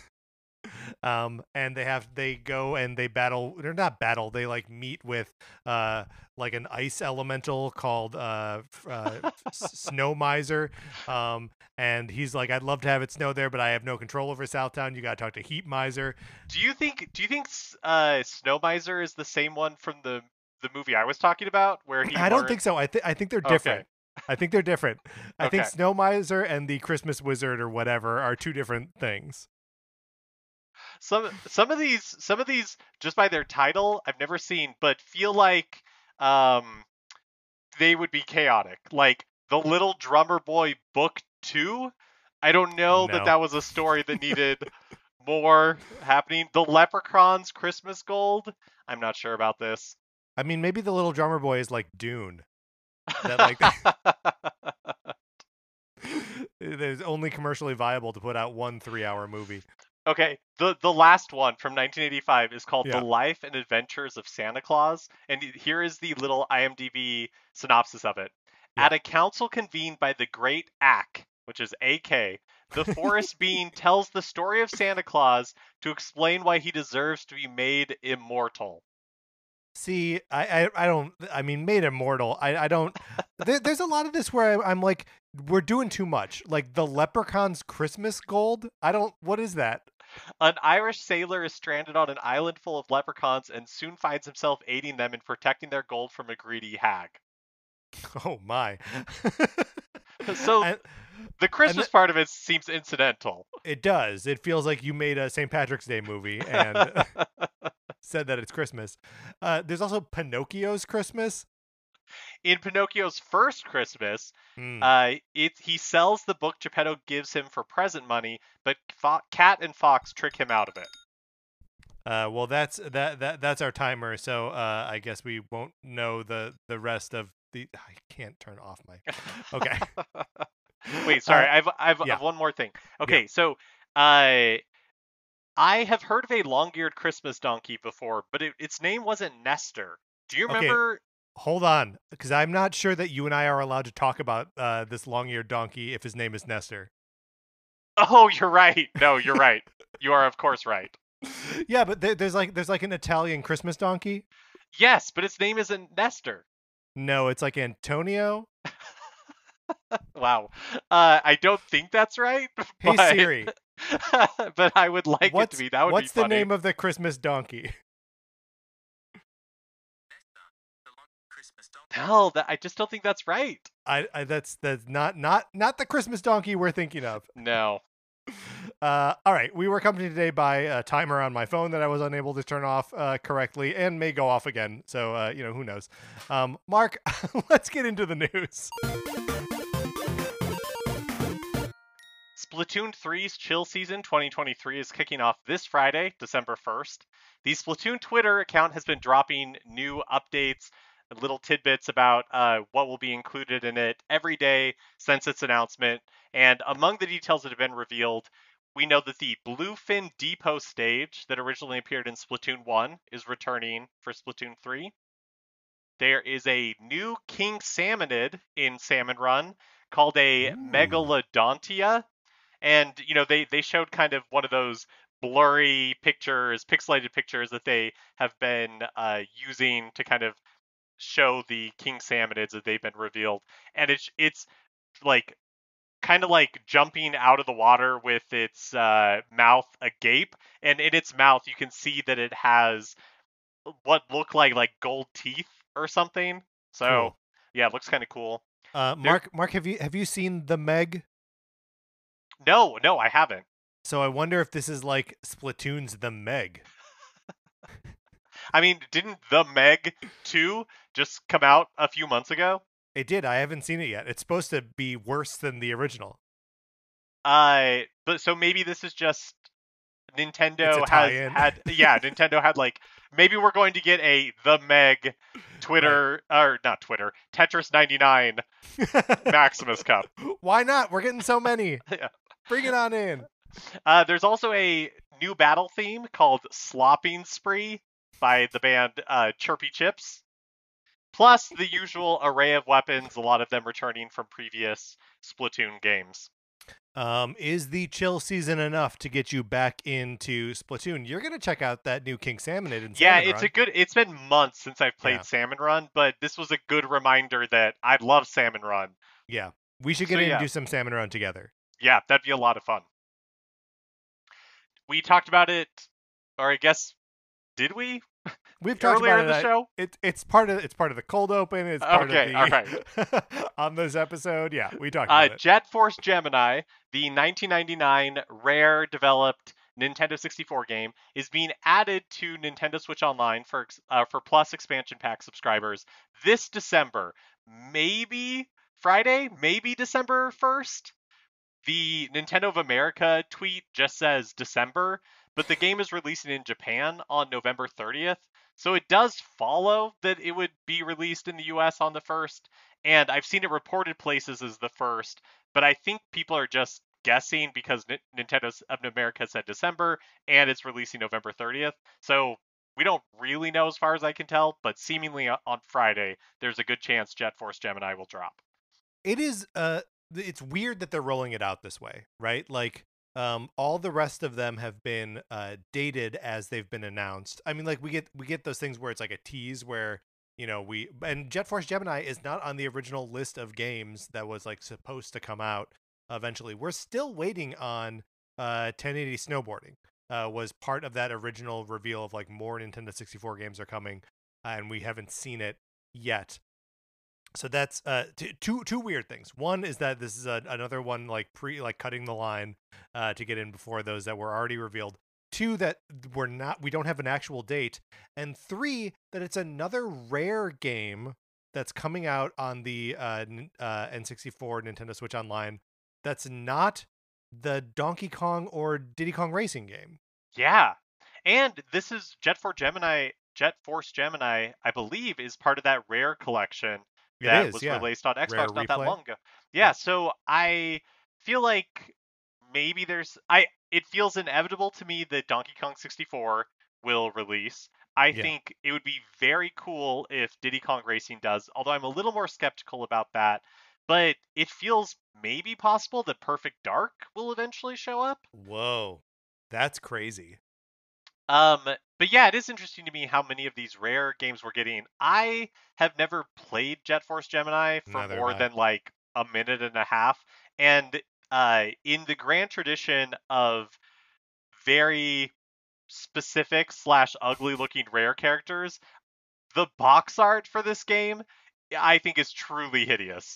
um, and they have, they go and they battle, they're not battle. They like meet with, uh, like an ice elemental called, uh, f- uh S- Snow Miser. Um, and he's like, I'd love to have it snow there, but I have no control over Southtown. You got to talk to Heat Miser. Do you think do you think s- uh Snow Miser is the same one from the the movie I was talking about where he I don't learned? think so. I think I think they're Okay. different. I think they're different. I think Okay. Snow Miser and the Christmas Wizard or whatever are two different things. Some some of these some of these just by their title I've never seen, but feel like um they would be chaotic. Like The Little Drummer Boy Book two. I don't know that No. that was a story that needed more happening. The Leprechaun's Christmas Gold. I'm not sure about this. I mean, maybe the Little Drummer Boy is like Dune. That like it's only commercially viable to put out one three-hour movie. Okay, the the last one from nineteen eighty-five is called Yeah. The Life and Adventures of Santa Claus, and here is the little IMDb synopsis of it. Yeah. At a council convened by the Great Ack, which is A K, the forest being tells the story of Santa Claus to explain why he deserves to be made immortal. See, I, I, I don't. I mean, made immortal. I, I don't. There, there's a lot of this where I, I'm like, we're doing too much. Like the Leprechaun's Christmas Gold. I don't. What is that? An Irish sailor is stranded on an island full of leprechauns and soon finds himself aiding them in protecting their gold from a greedy hag. Oh my. So and, the Christmas th- part of it seems incidental. it does. It feels like you made a Saint Patrick's Day movie and said that it's Christmas. Uh, there's also Pinocchio's Christmas. In Pinocchio's first Christmas, Mm. uh, it he sells the book Geppetto gives him for present money, but Fo- Cat and Fox trick him out of it. Uh, well, that's that that that's our timer. So uh, I guess we won't know the the rest of the. I can't turn off my. Okay. Wait, sorry. Uh, I've, I've yeah. I've one more thing. Yeah. Okay, so uh, I have heard of a long-eared Christmas donkey before, but it, its name wasn't Nestor. Do you Okay. remember? Hold on, because I'm not sure that you and I are allowed to talk about uh, this long-eared donkey if his name is Nestor. Oh, you're right. No, you're right. You are, of course, right. Yeah, but there, there's like there's like an Italian Christmas donkey. Yes, but its name isn't Nestor. No, it's like Antonio. Wow. Uh, I don't think that's right. Hey but, Siri, but I would like what's it to be. That would what's be the funny. name of the Christmas donkey? Hell, that, I just don't think that's right. I, I that's that's not not not the Christmas donkey we're thinking of. No. Uh, all right, we were accompanied today by a timer on my phone that I was unable to turn off uh, correctly and may go off again. So, uh, you know, who knows? Um, Mark, let's get into the news. Splatoon three's Chill Season twenty twenty-three is kicking off this Friday, December first. The Splatoon Twitter account has been dropping new updates, little tidbits about uh, what will be included in it every day since its announcement. And among the details that have been revealed, we know that the Bluefin Depot stage that originally appeared in Splatoon one is returning for Splatoon three. There is a new King Salmonid in Salmon Run called a Ooh. Megalodontia. And, you know, they, they showed kind of one of those blurry pictures, pixelated pictures that they have been uh, using to kind of show the King Salmonids that they've been revealed. And it's, it's like kind of like jumping out of the water with its uh, mouth agape. And in its mouth, you can see that it has what look like like gold teeth or something. So, Cool. yeah, it looks kind of cool. Uh, Mark, there... Mark, have you have you seen the Meg? No, no, I haven't. So I wonder if this is like Splatoon's The Meg. I mean, didn't The Meg two just come out a few months ago? It did. I haven't seen it yet. It's supposed to be worse than the original. Uh, but so maybe this is just Nintendo has had. Yeah, Nintendo had like maybe we're going to get a The Meg Twitter right. or not Twitter Tetris ninety-nine Maximus Cup. Why not? We're getting so many. Yeah. Bring it on in. Uh, there's also a new battle theme called Slopping Spree by the band uh, Chirpy Chips. Plus the usual array of weapons, a lot of them returning from previous Splatoon games. Um, is the chill season enough to get you back into Splatoon? You're gonna check out that new King Salmonid in Yeah, Salmon it's Run. a good. It's been months since I've played Yeah. Salmon Run, but this was a good reminder that I love Salmon Run. Yeah, we should get So, in yeah. and do some Salmon Run together. Yeah, that'd be a lot of fun. We talked about it, or I guess, did we? We've talked earlier about in it. the show. It, it's part of it's part of the cold open. It's part Okay, of the all right. on this episode. Yeah, we talked Uh, about it. Jet Force Gemini, the nineteen ninety-nine Rare developed Nintendo sixty-four game, is being added to Nintendo Switch Online for uh, for Plus expansion pack subscribers this December. Maybe Friday, maybe December first. The Nintendo of America tweet just says December, but the game is releasing in Japan on November thirtieth. So it does follow that it would be released in the U S on the first, and I've seen it reported places as the first, but I think people are just guessing because N- Nintendo of America said December, and it's releasing November thirtieth. So we don't really know as far as I can tell, but seemingly on Friday, there's a good chance Jet Force Gemini will drop. It is, uh, it's weird that they're rolling it out this way, right? Like, Um, all the rest of them have been uh, dated as they've been announced. I mean, like we get we get those things where it's like a tease where, you know, we and Jet Force Gemini is not on the original list of games that was like supposed to come out eventually. We're still waiting on uh, ten eighty Snowboarding. Uh, was part of that original reveal of like more Nintendo sixty-four games are coming, uh, and we haven't seen it yet. So that's uh t- two two weird things. One is that this is a, another one like pre like cutting the line uh to get in before those that were already revealed. Two, that we're not we don't have an actual date, and three, that it's another rare game that's coming out on the uh, N- uh N sixty-four Nintendo Switch Online that's not the Donkey Kong or Diddy Kong Racing game. Yeah. And this is Jet Force Gemini, Jet Force Gemini, I believe, is part of that Rare collection It that is, was yeah. released on Rare Xbox not that replay. long ago. Yeah, Yeah. so I feel like maybe there's I it feels inevitable to me that Donkey Kong sixty-four will release. I Yeah. think it would be very cool if Diddy Kong Racing does, although I'm a little more skeptical about that. But it feels maybe possible that Perfect Dark will eventually show up. Whoa. That's crazy. Um, but yeah, it is interesting to me how many of these rare games we're getting. I have never played Jet Force Gemini for Neither have more I. than like a minute and a half, and uh, in the grand tradition of very specific slash ugly looking rare characters, the box art for this game, I think, is truly hideous.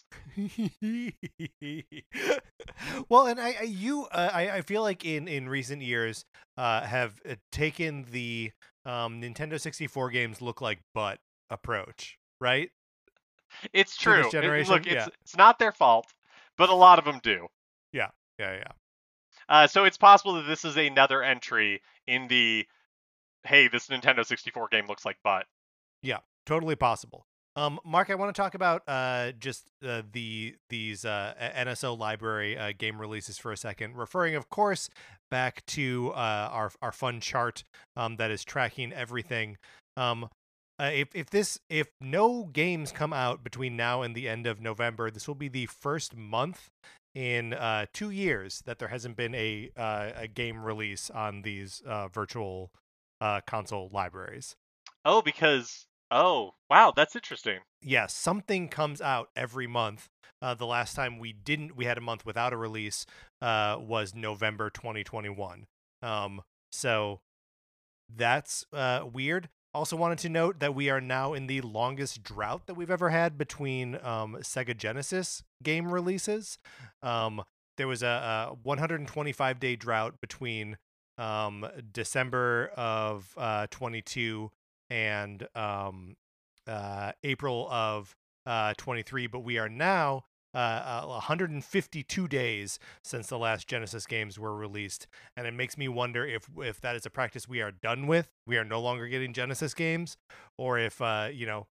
Well, and I, I you uh, I I feel like in in recent years uh have uh, taken the um Nintendo sixty-four games look like butt approach, right? It's To this true. It- generation. look, it's Yeah. it's not their fault, but a lot of them do. Yeah. Yeah, yeah. Uh, so it's possible that this is another entry in the hey, this Nintendo sixty-four game looks like butt. Yeah, totally possible. Um, Mark, I want to talk about uh, just uh, the these uh, N S O library uh, game releases for a second, referring, of course, back to uh, our our fun chart um, that is tracking everything. Um, uh, if if this if no games come out between now and the end of November, this will be the first month in uh, two years that there hasn't been a uh, a game release on these uh, virtual uh, console libraries. Oh, because oh wow, that's interesting. Yeah, something comes out every month. Uh, the last time we didn't, we had a month without a release, uh, was November twenty twenty-one. Um, so that's uh, weird. Also, wanted to note that we are now in the longest drought that we've ever had between um, Sega Genesis game releases. Um, there was a, a one hundred twenty-five day drought between um, December of uh, twenty-two and um, uh, April of uh, twenty-three, but we are now uh, uh, one hundred fifty-two days since the last Genesis games were released, and it makes me wonder if if that is a practice we are done with. We are no longer getting Genesis games, or if uh, you know,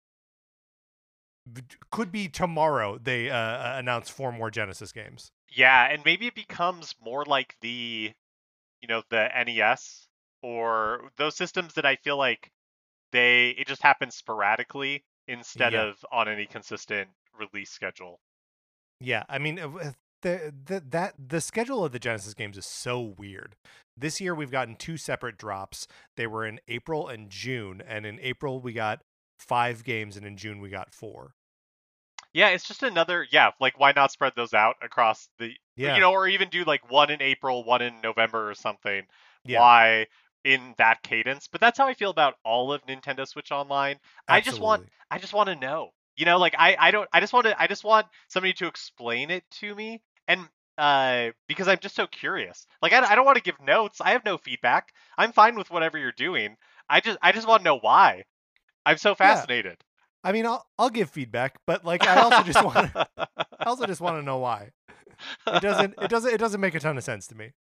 could be tomorrow they uh, uh, announce four more Genesis games. Yeah, and maybe it becomes more like the you know the N E S or those systems that I feel like they it just happens sporadically instead Yeah, of on any consistent release schedule. yeah. I mean, uh, the, the that the schedule of the Genesis games is so weird. This year we've gotten two separate drops. They were in April and June, and in April we got five games, and in June we got four. Yeah, it's just another yeah, like why not spread those out across the you Yeah, know, or even do like one in April, one in November or something. yeah, Why in that cadence? But that's how I feel about all of Nintendo Switch Online. I just want absolutely. I just want to know. You know, like I I don't I just want to I just want somebody to explain it to me and uh because I'm just so curious. Like I, I don't want to give notes. I have no feedback. I'm fine with whatever you're doing. I just I just want to know why. I'm so Yeah, fascinated. I mean, I'll I'll give feedback, but like I also just want to I also just want to know why. It doesn't it doesn't it doesn't make a ton of sense to me.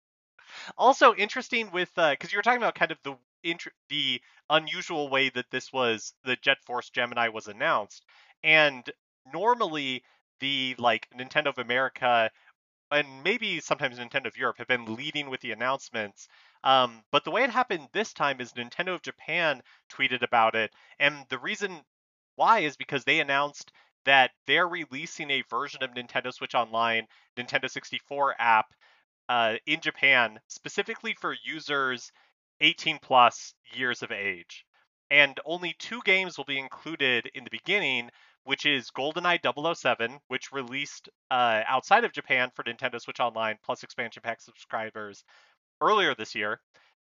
Also interesting with uh because you were talking about kind of the int- the unusual way that this was the Jet Force Gemini was announced, and normally the like Nintendo of America and maybe sometimes Nintendo of Europe have been leading with the announcements. Um, but the way it happened this time is Nintendo of Japan tweeted about it, and the reason why is because they announced that they're releasing a version of Nintendo Switch Online, Nintendo sixty-four app uh, in Japan specifically for users eighteen plus years of age. And only two games will be included in the beginning, which is GoldenEye double oh seven, which released uh, outside of Japan for Nintendo Switch Online plus expansion pack subscribers earlier this year,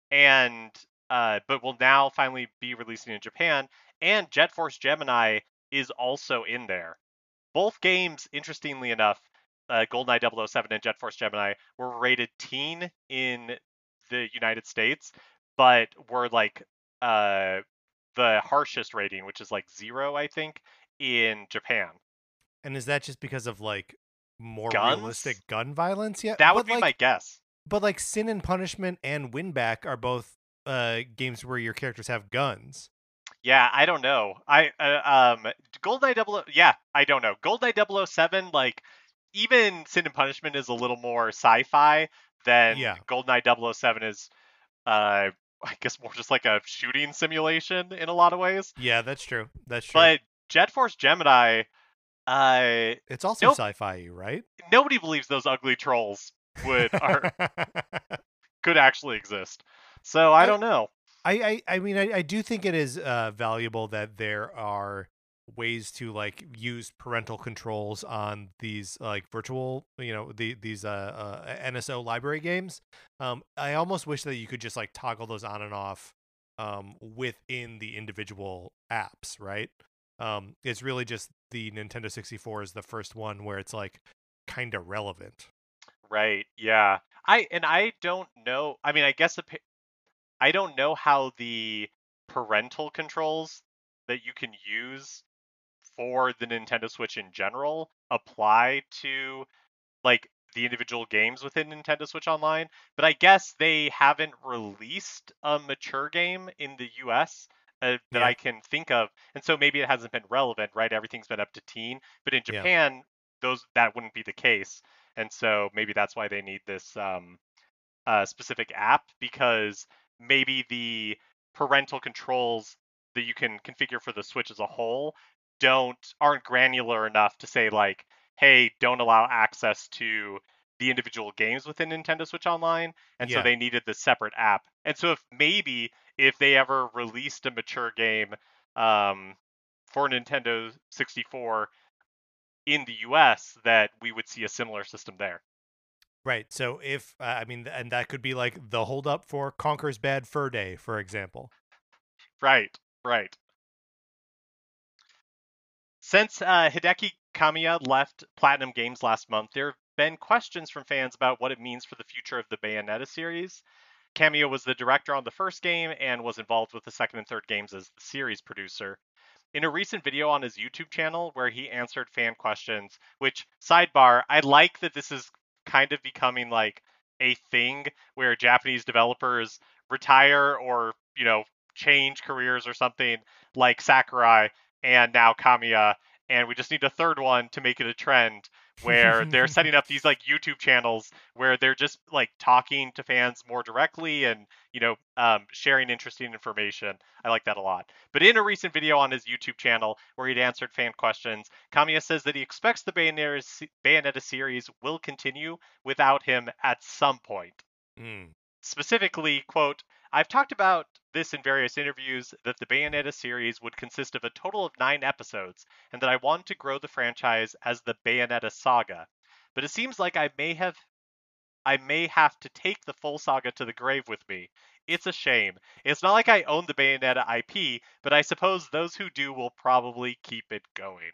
and uh, but will now finally be releasing in Japan. And Jet Force Gemini is also in there. both games, interestingly enough, uh, GoldenEye double oh seven and Jet Force Gemini were rated teen in the United States, but were like uh, the harshest rating, which is like zero, I think, in Japan. And is that just because of like more Guns? realistic gun violence? Yeah, That would but be my like, guess. but like Sin and Punishment and Winback are both uh games where your characters have guns. Yeah, I don't know. I uh, um GoldenEye double oh, yeah, I don't know. GoldenEye double oh seven, like even Sin and Punishment is a little more sci-fi than Yeah, GoldenEye double oh seven is uh I guess more just like a shooting simulation in a lot of ways. yeah, that's true. That's true. But Jet Force Gemini, uh It's also nope, sci-fi, right? nobody believes those ugly trolls would are could actually exist. So I I, don't know. I, I, I mean, I, I do think it is uh, valuable that there are ways to like use parental controls on these like virtual, you know, the these uh, uh N S O library games. Um, I almost wish that you could just like toggle those on and off um within the individual apps, right? Um, it's really just the Nintendo sixty-four is the first one where it's like kind of relevant. Right. Yeah. I and I don't know. I mean, I guess the I don't know how the parental controls that you can use for the Nintendo Switch in general apply to like the individual games within Nintendo Switch Online, but I guess they haven't released a mature game in the U S uh, that Yeah, I can think of, and so maybe it hasn't been relevant, right? Everything's been up to teen, but in yeah. Japan, those that wouldn't be the case, and so maybe that's why they need this um, uh, specific app because maybe the parental controls that you can configure for the Switch as a whole don't aren't granular enough to say like, hey, don't allow access to the individual games within Nintendo Switch Online, and so Yeah. they needed the separate app. And so if maybe if they ever released a mature game um, for Nintendo sixty-four in the U S, that we would see a similar system there. Right. So if uh, I mean, and that could be like the holdup for Conker's Bad Fur Day, for example. Right, right. Since uh, Hideki Kamiya left Platinum Games last month, there have been questions from fans about what it means for the future of the Bayonetta series. Kamiya was the director on the first game and was involved with the second and third games as the series producer. In a recent video on his YouTube channel where he answered fan questions, which, sidebar, I like that this is kind of becoming like a thing where Japanese developers retire or, you know, change careers or something like Sakurai and now Kamiya, and we just need a third one to make it a trend where they're setting up these like YouTube channels where they're just like talking to fans more directly and, you know, um, sharing interesting information. I like that a lot. But in a recent video on his YouTube channel where he'd answered fan questions, Kamiya says that he expects the Bayonetta, Bayonetta series will continue without him at some point. Mm. Specifically, quote, I've talked about this in various interviews that the Bayonetta series would consist of a total of nine episodes, and that I want to grow the franchise as the Bayonetta saga. But it seems like I may have I may have to take the full saga to the grave with me. It's a shame. It's not like I own the Bayonetta I P, but I suppose those who do will probably keep it going.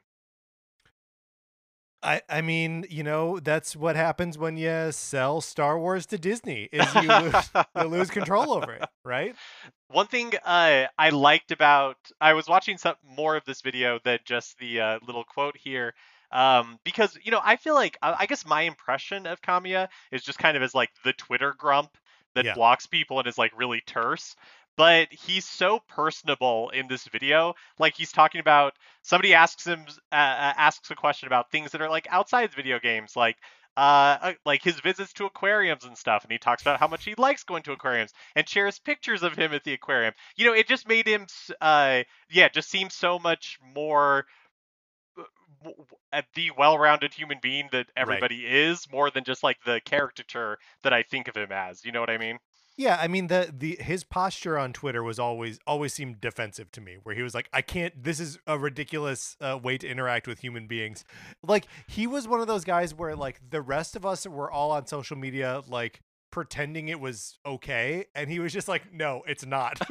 I I mean, you know, that's what happens when you sell Star Wars to Disney is you lose you lose control over it, right? One thing uh, I liked about I was watching some more of this video than just the uh, little quote here, um, because you know I feel like I I guess my impression of Kamiya is just kind of as like the Twitter grump that Yeah. blocks people and is like really terse. But he's so personable in this video. Like he's talking about somebody asks him uh, uh, asks a question about things that are like outside video games, like uh, uh, like his visits to aquariums and stuff, and he talks about how much he likes going to aquariums and shares pictures of him at the aquarium. You know, it just made him, uh, yeah, just seem so much more uh, the well-rounded human being that Right. everybody is, more than just like the caricature that I think of him as. You know what I mean? Yeah, I mean the the his posture on Twitter was always always seemed defensive to me, where he was like, "I can't. This is a ridiculous uh, way to interact with human beings." Like he was one of those guys where like the rest of us were all on social media like pretending it was okay, and he was just like, "No, it's not."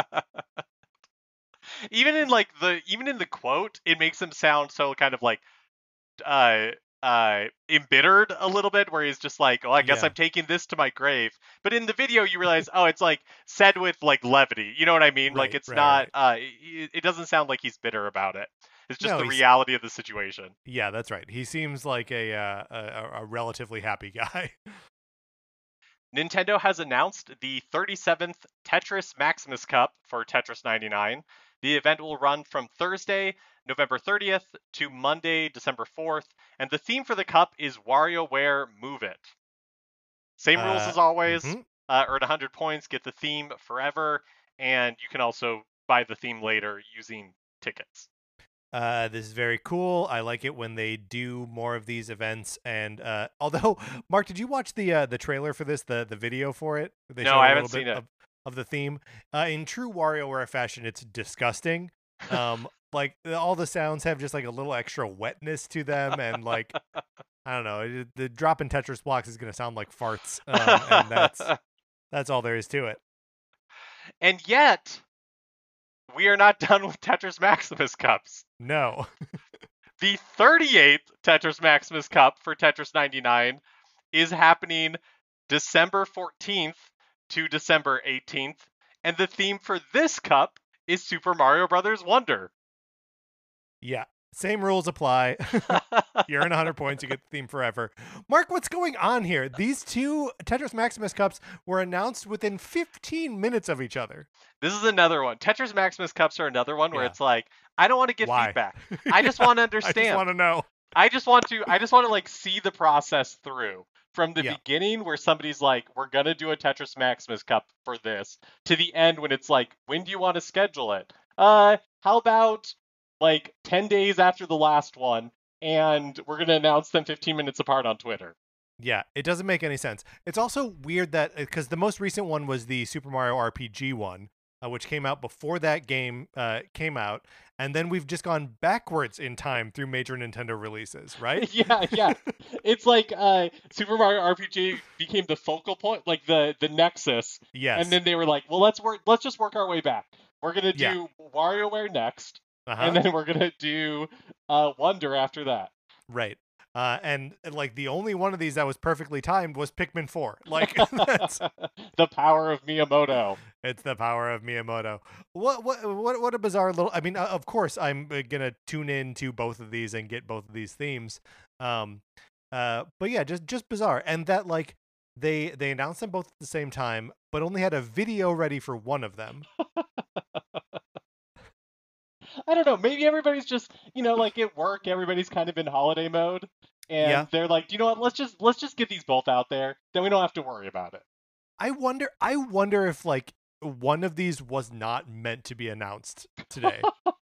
even in like the even in the quote, it makes him sound so kind of like uh uh embittered a little bit, where he's just like, oh, I guess Yeah. I'm taking this to my grave. But in the video you realize, oh, it's like said with like levity, you know what I mean? Like Right, it's right, not right. uh it, it doesn't sound like he's bitter about it. It's just No, the he's reality of the situation. yeah, that's right. He seems like a uh, a, a relatively happy guy. Nintendo has announced the thirty-seventh Tetris Maximus Cup for Tetris ninety-nine. The event will run from Thursday, November thirtieth to Monday, December fourth, and the theme for the cup is WarioWare Move It. Same rules Uh, as always. mhm. Uh, earn one hundred points, get the theme forever, and you can also buy the theme later using tickets. Uh, this is very cool. I like it when they do more of these events. And uh, although, Mark, did you watch the uh, the trailer for this, the the video for it? They No, show I a haven't little bit seen it. of, of the theme. Uh, in true WarioWare fashion, it's disgusting. Um, like all the sounds have just like a little extra wetness to them, and like I don't know, it, the drop in Tetris blocks is gonna sound like farts, um, and that's that's all there is to it. And yet, we are not done with Tetris Maximus Cups. No. The thirty-eighth Tetris Maximus Cup for Tetris ninety-nine is happening December fourteenth to December eighteenth, and the theme for this cup is Super Mario Brothers Wonder. Yeah. Same rules apply. You earn one hundred points, you get the theme forever. Mark, what's going on here? These two Tetris Maximus Cups were announced within fifteen minutes of each other. This is another one. Tetris Maximus Cups are another one where Yeah. it's like, I don't want to get Why? feedback. I just want to I understand. just want to know. I just want to I just want to like see the process through from the Yeah. beginning where somebody's like, we're gonna do a Tetris Maximus Cup for this, to the end when it's like, when do you want to schedule it? Uh, how about like ten days after the last one, and we're gonna announce them fifteen minutes apart on Twitter. Yeah, it doesn't make any sense. It's also weird that because the most recent one was the Super Mario R P G one, uh, which came out before that game uh, came out, and then we've just gone backwards in time through major Nintendo releases, right? yeah, yeah. It's like uh, Super Mario R P G became the focal point, like the the nexus, Yes. and then they were like, well, let's work, let's just work our way back. We're gonna do Yeah. WarioWare next, Uh-huh. and then we're gonna do uh, Wonder after that. Right. Uh, and and, like the only one of these that was perfectly timed was Pikmin four. Like that's The power of Miyamoto. it's the power of Miyamoto. What what what what a bizarre little. I mean, uh, of course, I'm uh, gonna tune in to both of these and get both of these themes. Um, uh, but yeah, just just bizarre, and that like they they announced them both at the same time, but only had a video ready for one of them. I don't know. Maybe everybody's just, you know, like at work, everybody's kind of in holiday mode, and Yeah. they're like, you know what? Let's just let's just get these both out there. Then we don't have to worry about it. I wonder. I wonder if like one of these was not meant to be announced today.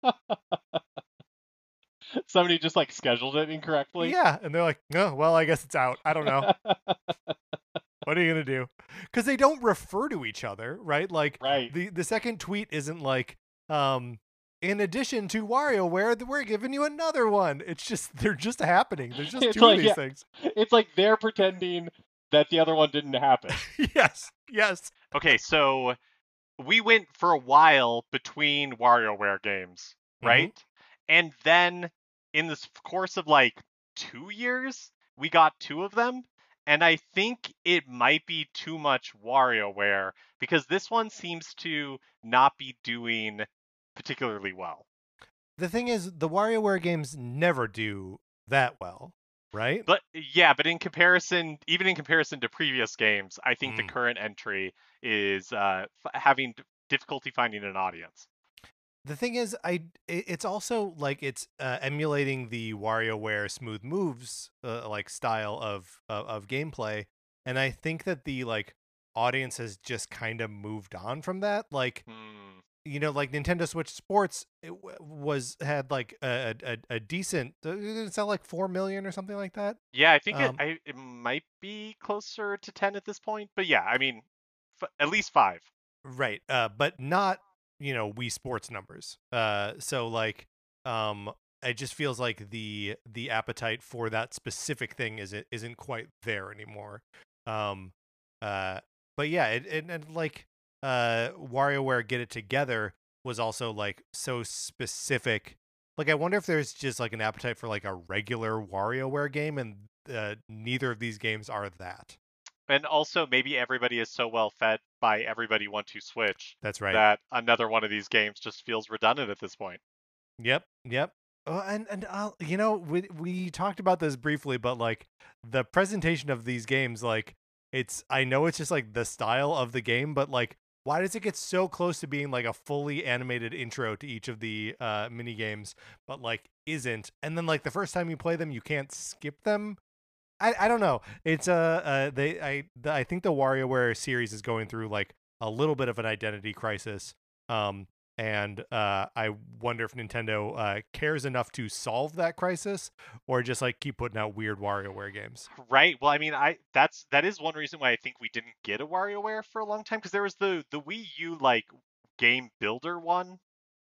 Somebody just like scheduled it incorrectly. Yeah, and they're like, oh, well, I guess it's out. I don't know. What are you gonna do? Because they don't refer to each other, right? Like Right. the the second tweet isn't like, um, in addition to WarioWare, th- we're giving you another one. It's just they're just happening. There's just It's two like, of these yeah. things. It's like they're pretending that the other one didn't happen. Yes, yes. Okay, so we went for a while between WarioWare games, right? And then in this course of like two years, we got two of them. And I think it might be too much WarioWare because this one seems to not be doing particularly well. The thing is, the WarioWare games never do that well, right? But yeah, but in comparison, even in comparison to previous games, I think the Mm. current entry is uh, f- having d- difficulty finding an audience. The thing is, I it- it's also like it's uh, emulating the WarioWare smooth moves uh, like style of, of of gameplay, and I think that the like audience has just kind of moved on from that. Like Hmm. you know, like Nintendo Switch Sports it w- was had like a a, a decent. uh, Did it sell like four million or something like that? Yeah, I think Um, it, I, it might be closer to ten at this point. But yeah, I mean, f- at least five. right. Uh, but not you know Wii Sports numbers. Uh, so like um. It just feels like the the appetite for that specific thing isn't isn't quite there anymore. Um, uh, but yeah, it, it and like uh, WarioWare Get It Together was also like so specific Like, I wonder if there's just like an appetite for like a regular WarioWare game, and uh, neither of these games are that. And also, maybe everybody is so well fed by everybody want to Switch That's right. that another one of these games just feels redundant at this point. Yep, yep. Oh, and and uh, you know, we we talked about this briefly, but like the presentation of these games, like it's I know it's just like the style of the game, but like why does it get so close to being like a fully animated intro to each of the uh mini games, but like isn't? And then like the first time you play them, you can't skip them. I, I don't know. It's uh, uh they I the, I think the WarioWare series is going through like a little bit of an identity crisis. Um and uh I wonder if Nintendo uh cares enough to solve that crisis or just like keep putting out weird WarioWare games. Right. Well, I mean, I that's that is one reason why I think we didn't get a WarioWare for a long time because there was the the Wii U like game builder one.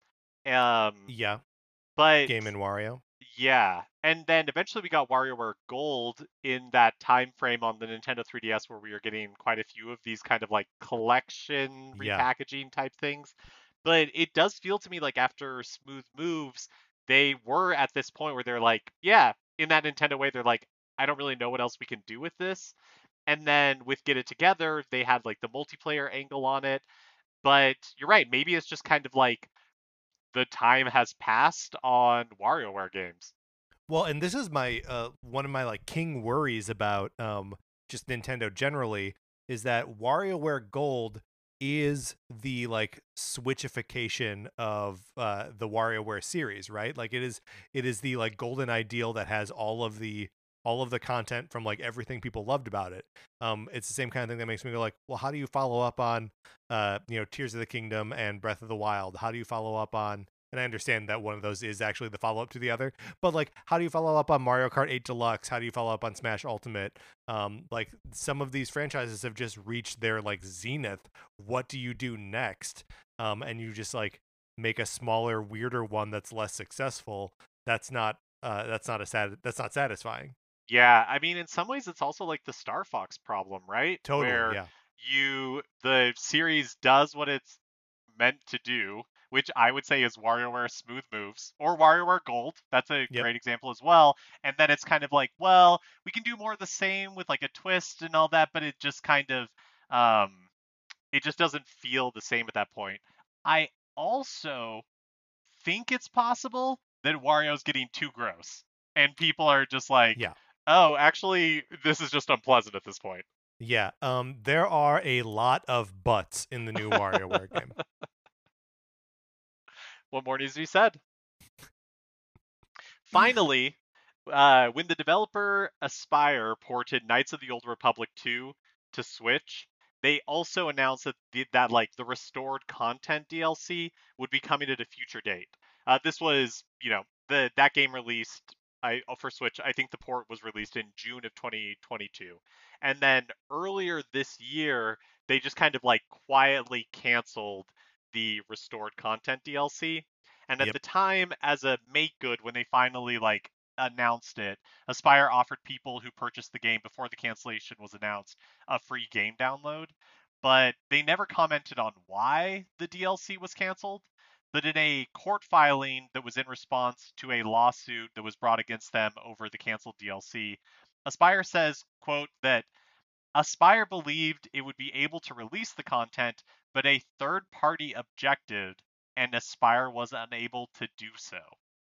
Um, Yeah, but Game and Wario. yeah, and then eventually we got WarioWare Gold in that time frame on the Nintendo three D S where we were getting quite a few of these kind of like collection Yeah. repackaging type things. But it does feel to me like after Smooth Moves, they were at this point where they're like, yeah, in that Nintendo way, they're like, I don't really know what else we can do with this. And then with Get It Together, they had like the multiplayer angle on it. But you're right, maybe it's just kind of like the time has passed on WarioWare games. Well, and this is my uh one of my like king worries about um just Nintendo generally is that WarioWare Gold is the like switchification of uh the WarioWare series, right? Like it is it is the like golden ideal that has all of the all of the content from like everything people loved about it. Um it's the same kind of thing that makes me go like, well, how do you follow up on uh you know Tears of the Kingdom and Breath of the Wild? How do you follow up on, and I understand that one of those is actually the follow up to the other, but like, how do you follow up on Mario Kart eight Deluxe? How do you follow up on Smash Ultimate? Um, like some of these franchises have just reached their like zenith. What do you do next? Um, and you just like make a smaller, weirder one that's less successful. That's not uh, that's not a sad that's not satisfying. Yeah, I mean, in some ways, it's also like the Star Fox problem, right? Totally, Where yeah. you, the series does what it's meant to do, which I would say is WarioWare Smooth Moves or WarioWare Gold. That's a Yep. great example as well. And then it's kind of like, well, we can do more of the same with like a twist and all that, but it just kind of, um, it just doesn't feel the same at that point. I also think it's possible that Wario's getting too gross, and people are just like, Yeah. "Oh, actually, this is just unpleasant at this point." Yeah. Um, there are a lot of butts in the new WarioWare game. What more needs to be said? Finally, uh, when the developer Aspyr ported Knights of the Old Republic two to Switch, they also announced that the, that like the restored content D L C would be coming at a future date. Uh, this was, you know, the that game released I for Switch. I think the port was released in June of twenty twenty-two, and then earlier this year they just kind of like quietly canceled the restored content D L C. And at Yep. the time, as a make good, when they finally like announced it, Aspyr offered people who purchased the game before the cancellation was announced a free game download. But they never commented on why the D L C was canceled. But in a court filing that was in response to a lawsuit that was brought against them over the canceled D L C, Aspyr says, quote, that Aspyr believed it would be able to release the content, but a third party objected and Aspyr was unable to do so.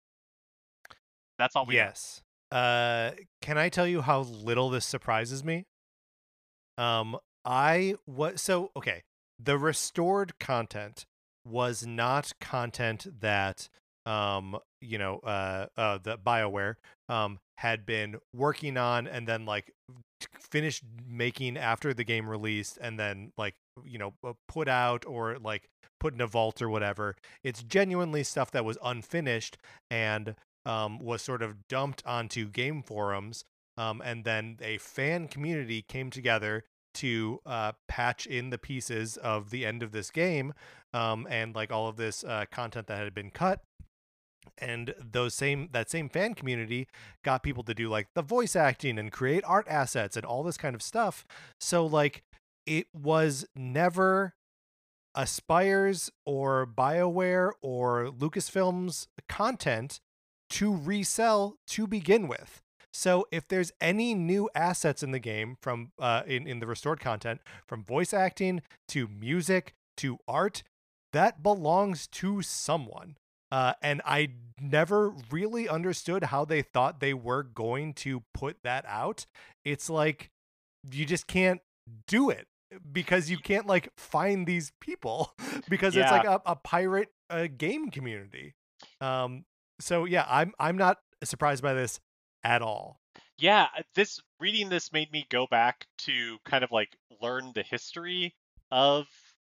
That's all we know. Yes. Uh, can I tell you how little this surprises me? Um, I was so okay. The restored content was not content that um, you know, uh, uh, the BioWare um had been working on and then like finished making after the game released and then like you know uh, put out or like put in a vault or whatever. It's genuinely stuff that was unfinished and um was sort of dumped onto game forums, um, and then a fan community came together to uh, patch in the pieces of the end of this game, um, and like all of this uh, content that had been cut. And those same that same fan community got people to do like the voice acting and create art assets and all this kind of stuff. So like it was never Aspyrs or BioWare or Lucasfilm's content to resell to begin with. So if there's any new assets in the game from uh, in, in the restored content, from voice acting to music to art, that belongs to someone. Uh, and I never really understood how they thought they were going to put that out. It's like, you just can't do it because you can't like find these people because Yeah. it's like a, a pirate uh, game community. Um, so yeah, I'm I'm not surprised by this at all. Yeah, uh, this reading this made me go back to kind of like learn the history of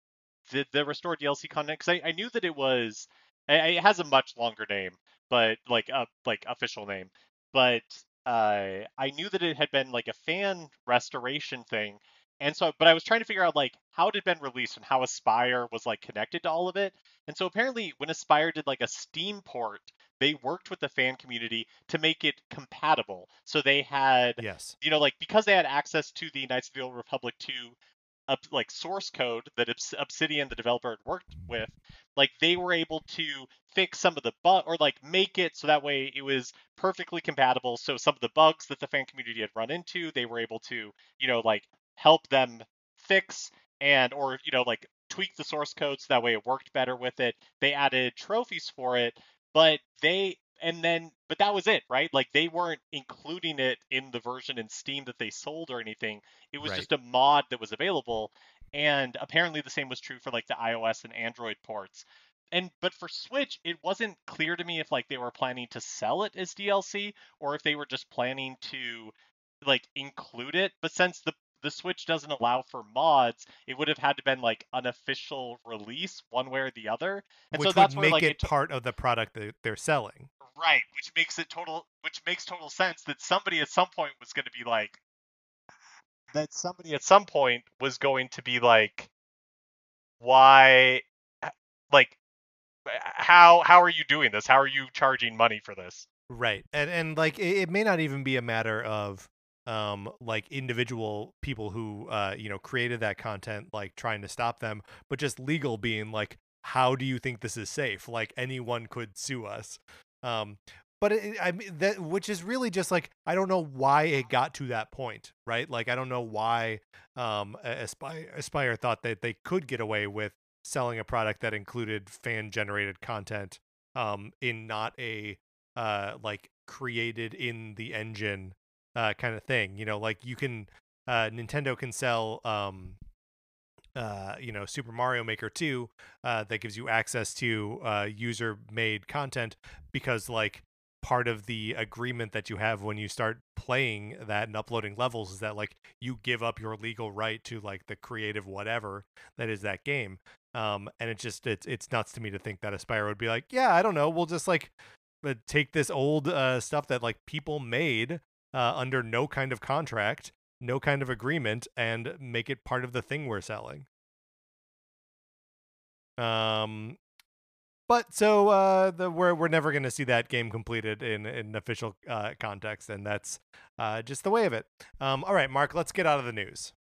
the the restored D L C content because I, I knew that it was I- it has a much longer name, but like a like official name, but uh I knew that it had been like a fan restoration thing, and so but I was trying to figure out like how it had been released and how Aspyr was like connected to all of it, and so apparently when Aspyr did like a Steam port, they worked with the fan community to make it compatible. So they had, Yes. you know, like because they had access to the Knights of the Old Republic two up like source code that Obs- Obsidian, the developer, had worked with, like they were able to fix some of the bug or like make it so that way it was perfectly compatible. So some of the bugs that the fan community had run into, they were able to, you know, like help them fix and or you know like tweak the source code so that way it worked better with it. They added trophies for it, but they and then but that was it, right? Like they weren't including it in the version in Steam that they sold or anything. It was Right. just a mod that was available, and apparently the same was true for like the iOS and Android ports. And but for Switch, it wasn't clear to me if like they were planning to sell it as D L C or if they were just planning to like include it. But since the the Switch doesn't allow for mods, it would have had to been like an official release one way or the other. And Which so would that's where make like it it took part of the product that they're selling. right, which makes it total which makes total sense that somebody at some point was going to be like that somebody at some point was going to be like why like how how are you doing this? How are you charging money for this? Right. And and like it, it may not even be a matter of um like individual people who uh you know created that content like trying to stop them, but just legal being like, how do you think this is safe? Like anyone could sue us. Um but it, I mean that which is really just like I don't know why it got to that point, right? Like I don't know why um Aspire, Aspire thought that they could get away with selling a product that included fan generated content um in not a uh like created in the engine uh kind of thing. You know, like you can uh Nintendo can sell um uh you know Super Mario Maker two uh that gives you access to uh user made content because like part of the agreement that you have when you start playing that and uploading levels is that like you give up your legal right to like the creative whatever that is that game. Um and it just it's it's nuts to me to think that Aspire would be like, yeah, I don't know, we'll just like uh, take this old uh stuff that like people made uh under no kind of contract, no kind of agreement, and make it part of the thing we're selling. Um, but so uh, the we're we're never going to see that game completed in in official uh, context, and that's uh, just the way of it. Um, all right, Mark, let's get out of the news.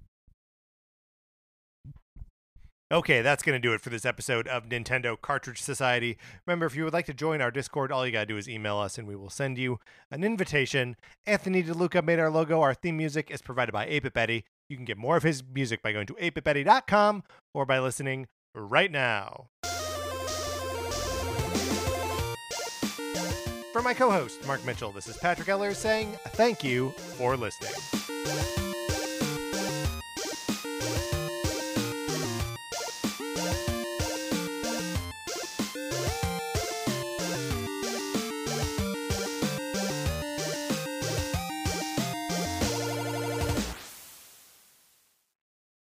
Okay, that's going to do it for this episode of Nintendo Cartridge Society. Remember, if you would like to join our Discord, all you got to do is email us and we will send you an invitation. Anthony DeLuca made our logo. Our theme music is provided by eight bit Betty. You can get more of his music by going to eight bit betty dot com or by listening right now. For my co-host, Mark Mitchell, this is Patrick Eller saying thank you for listening.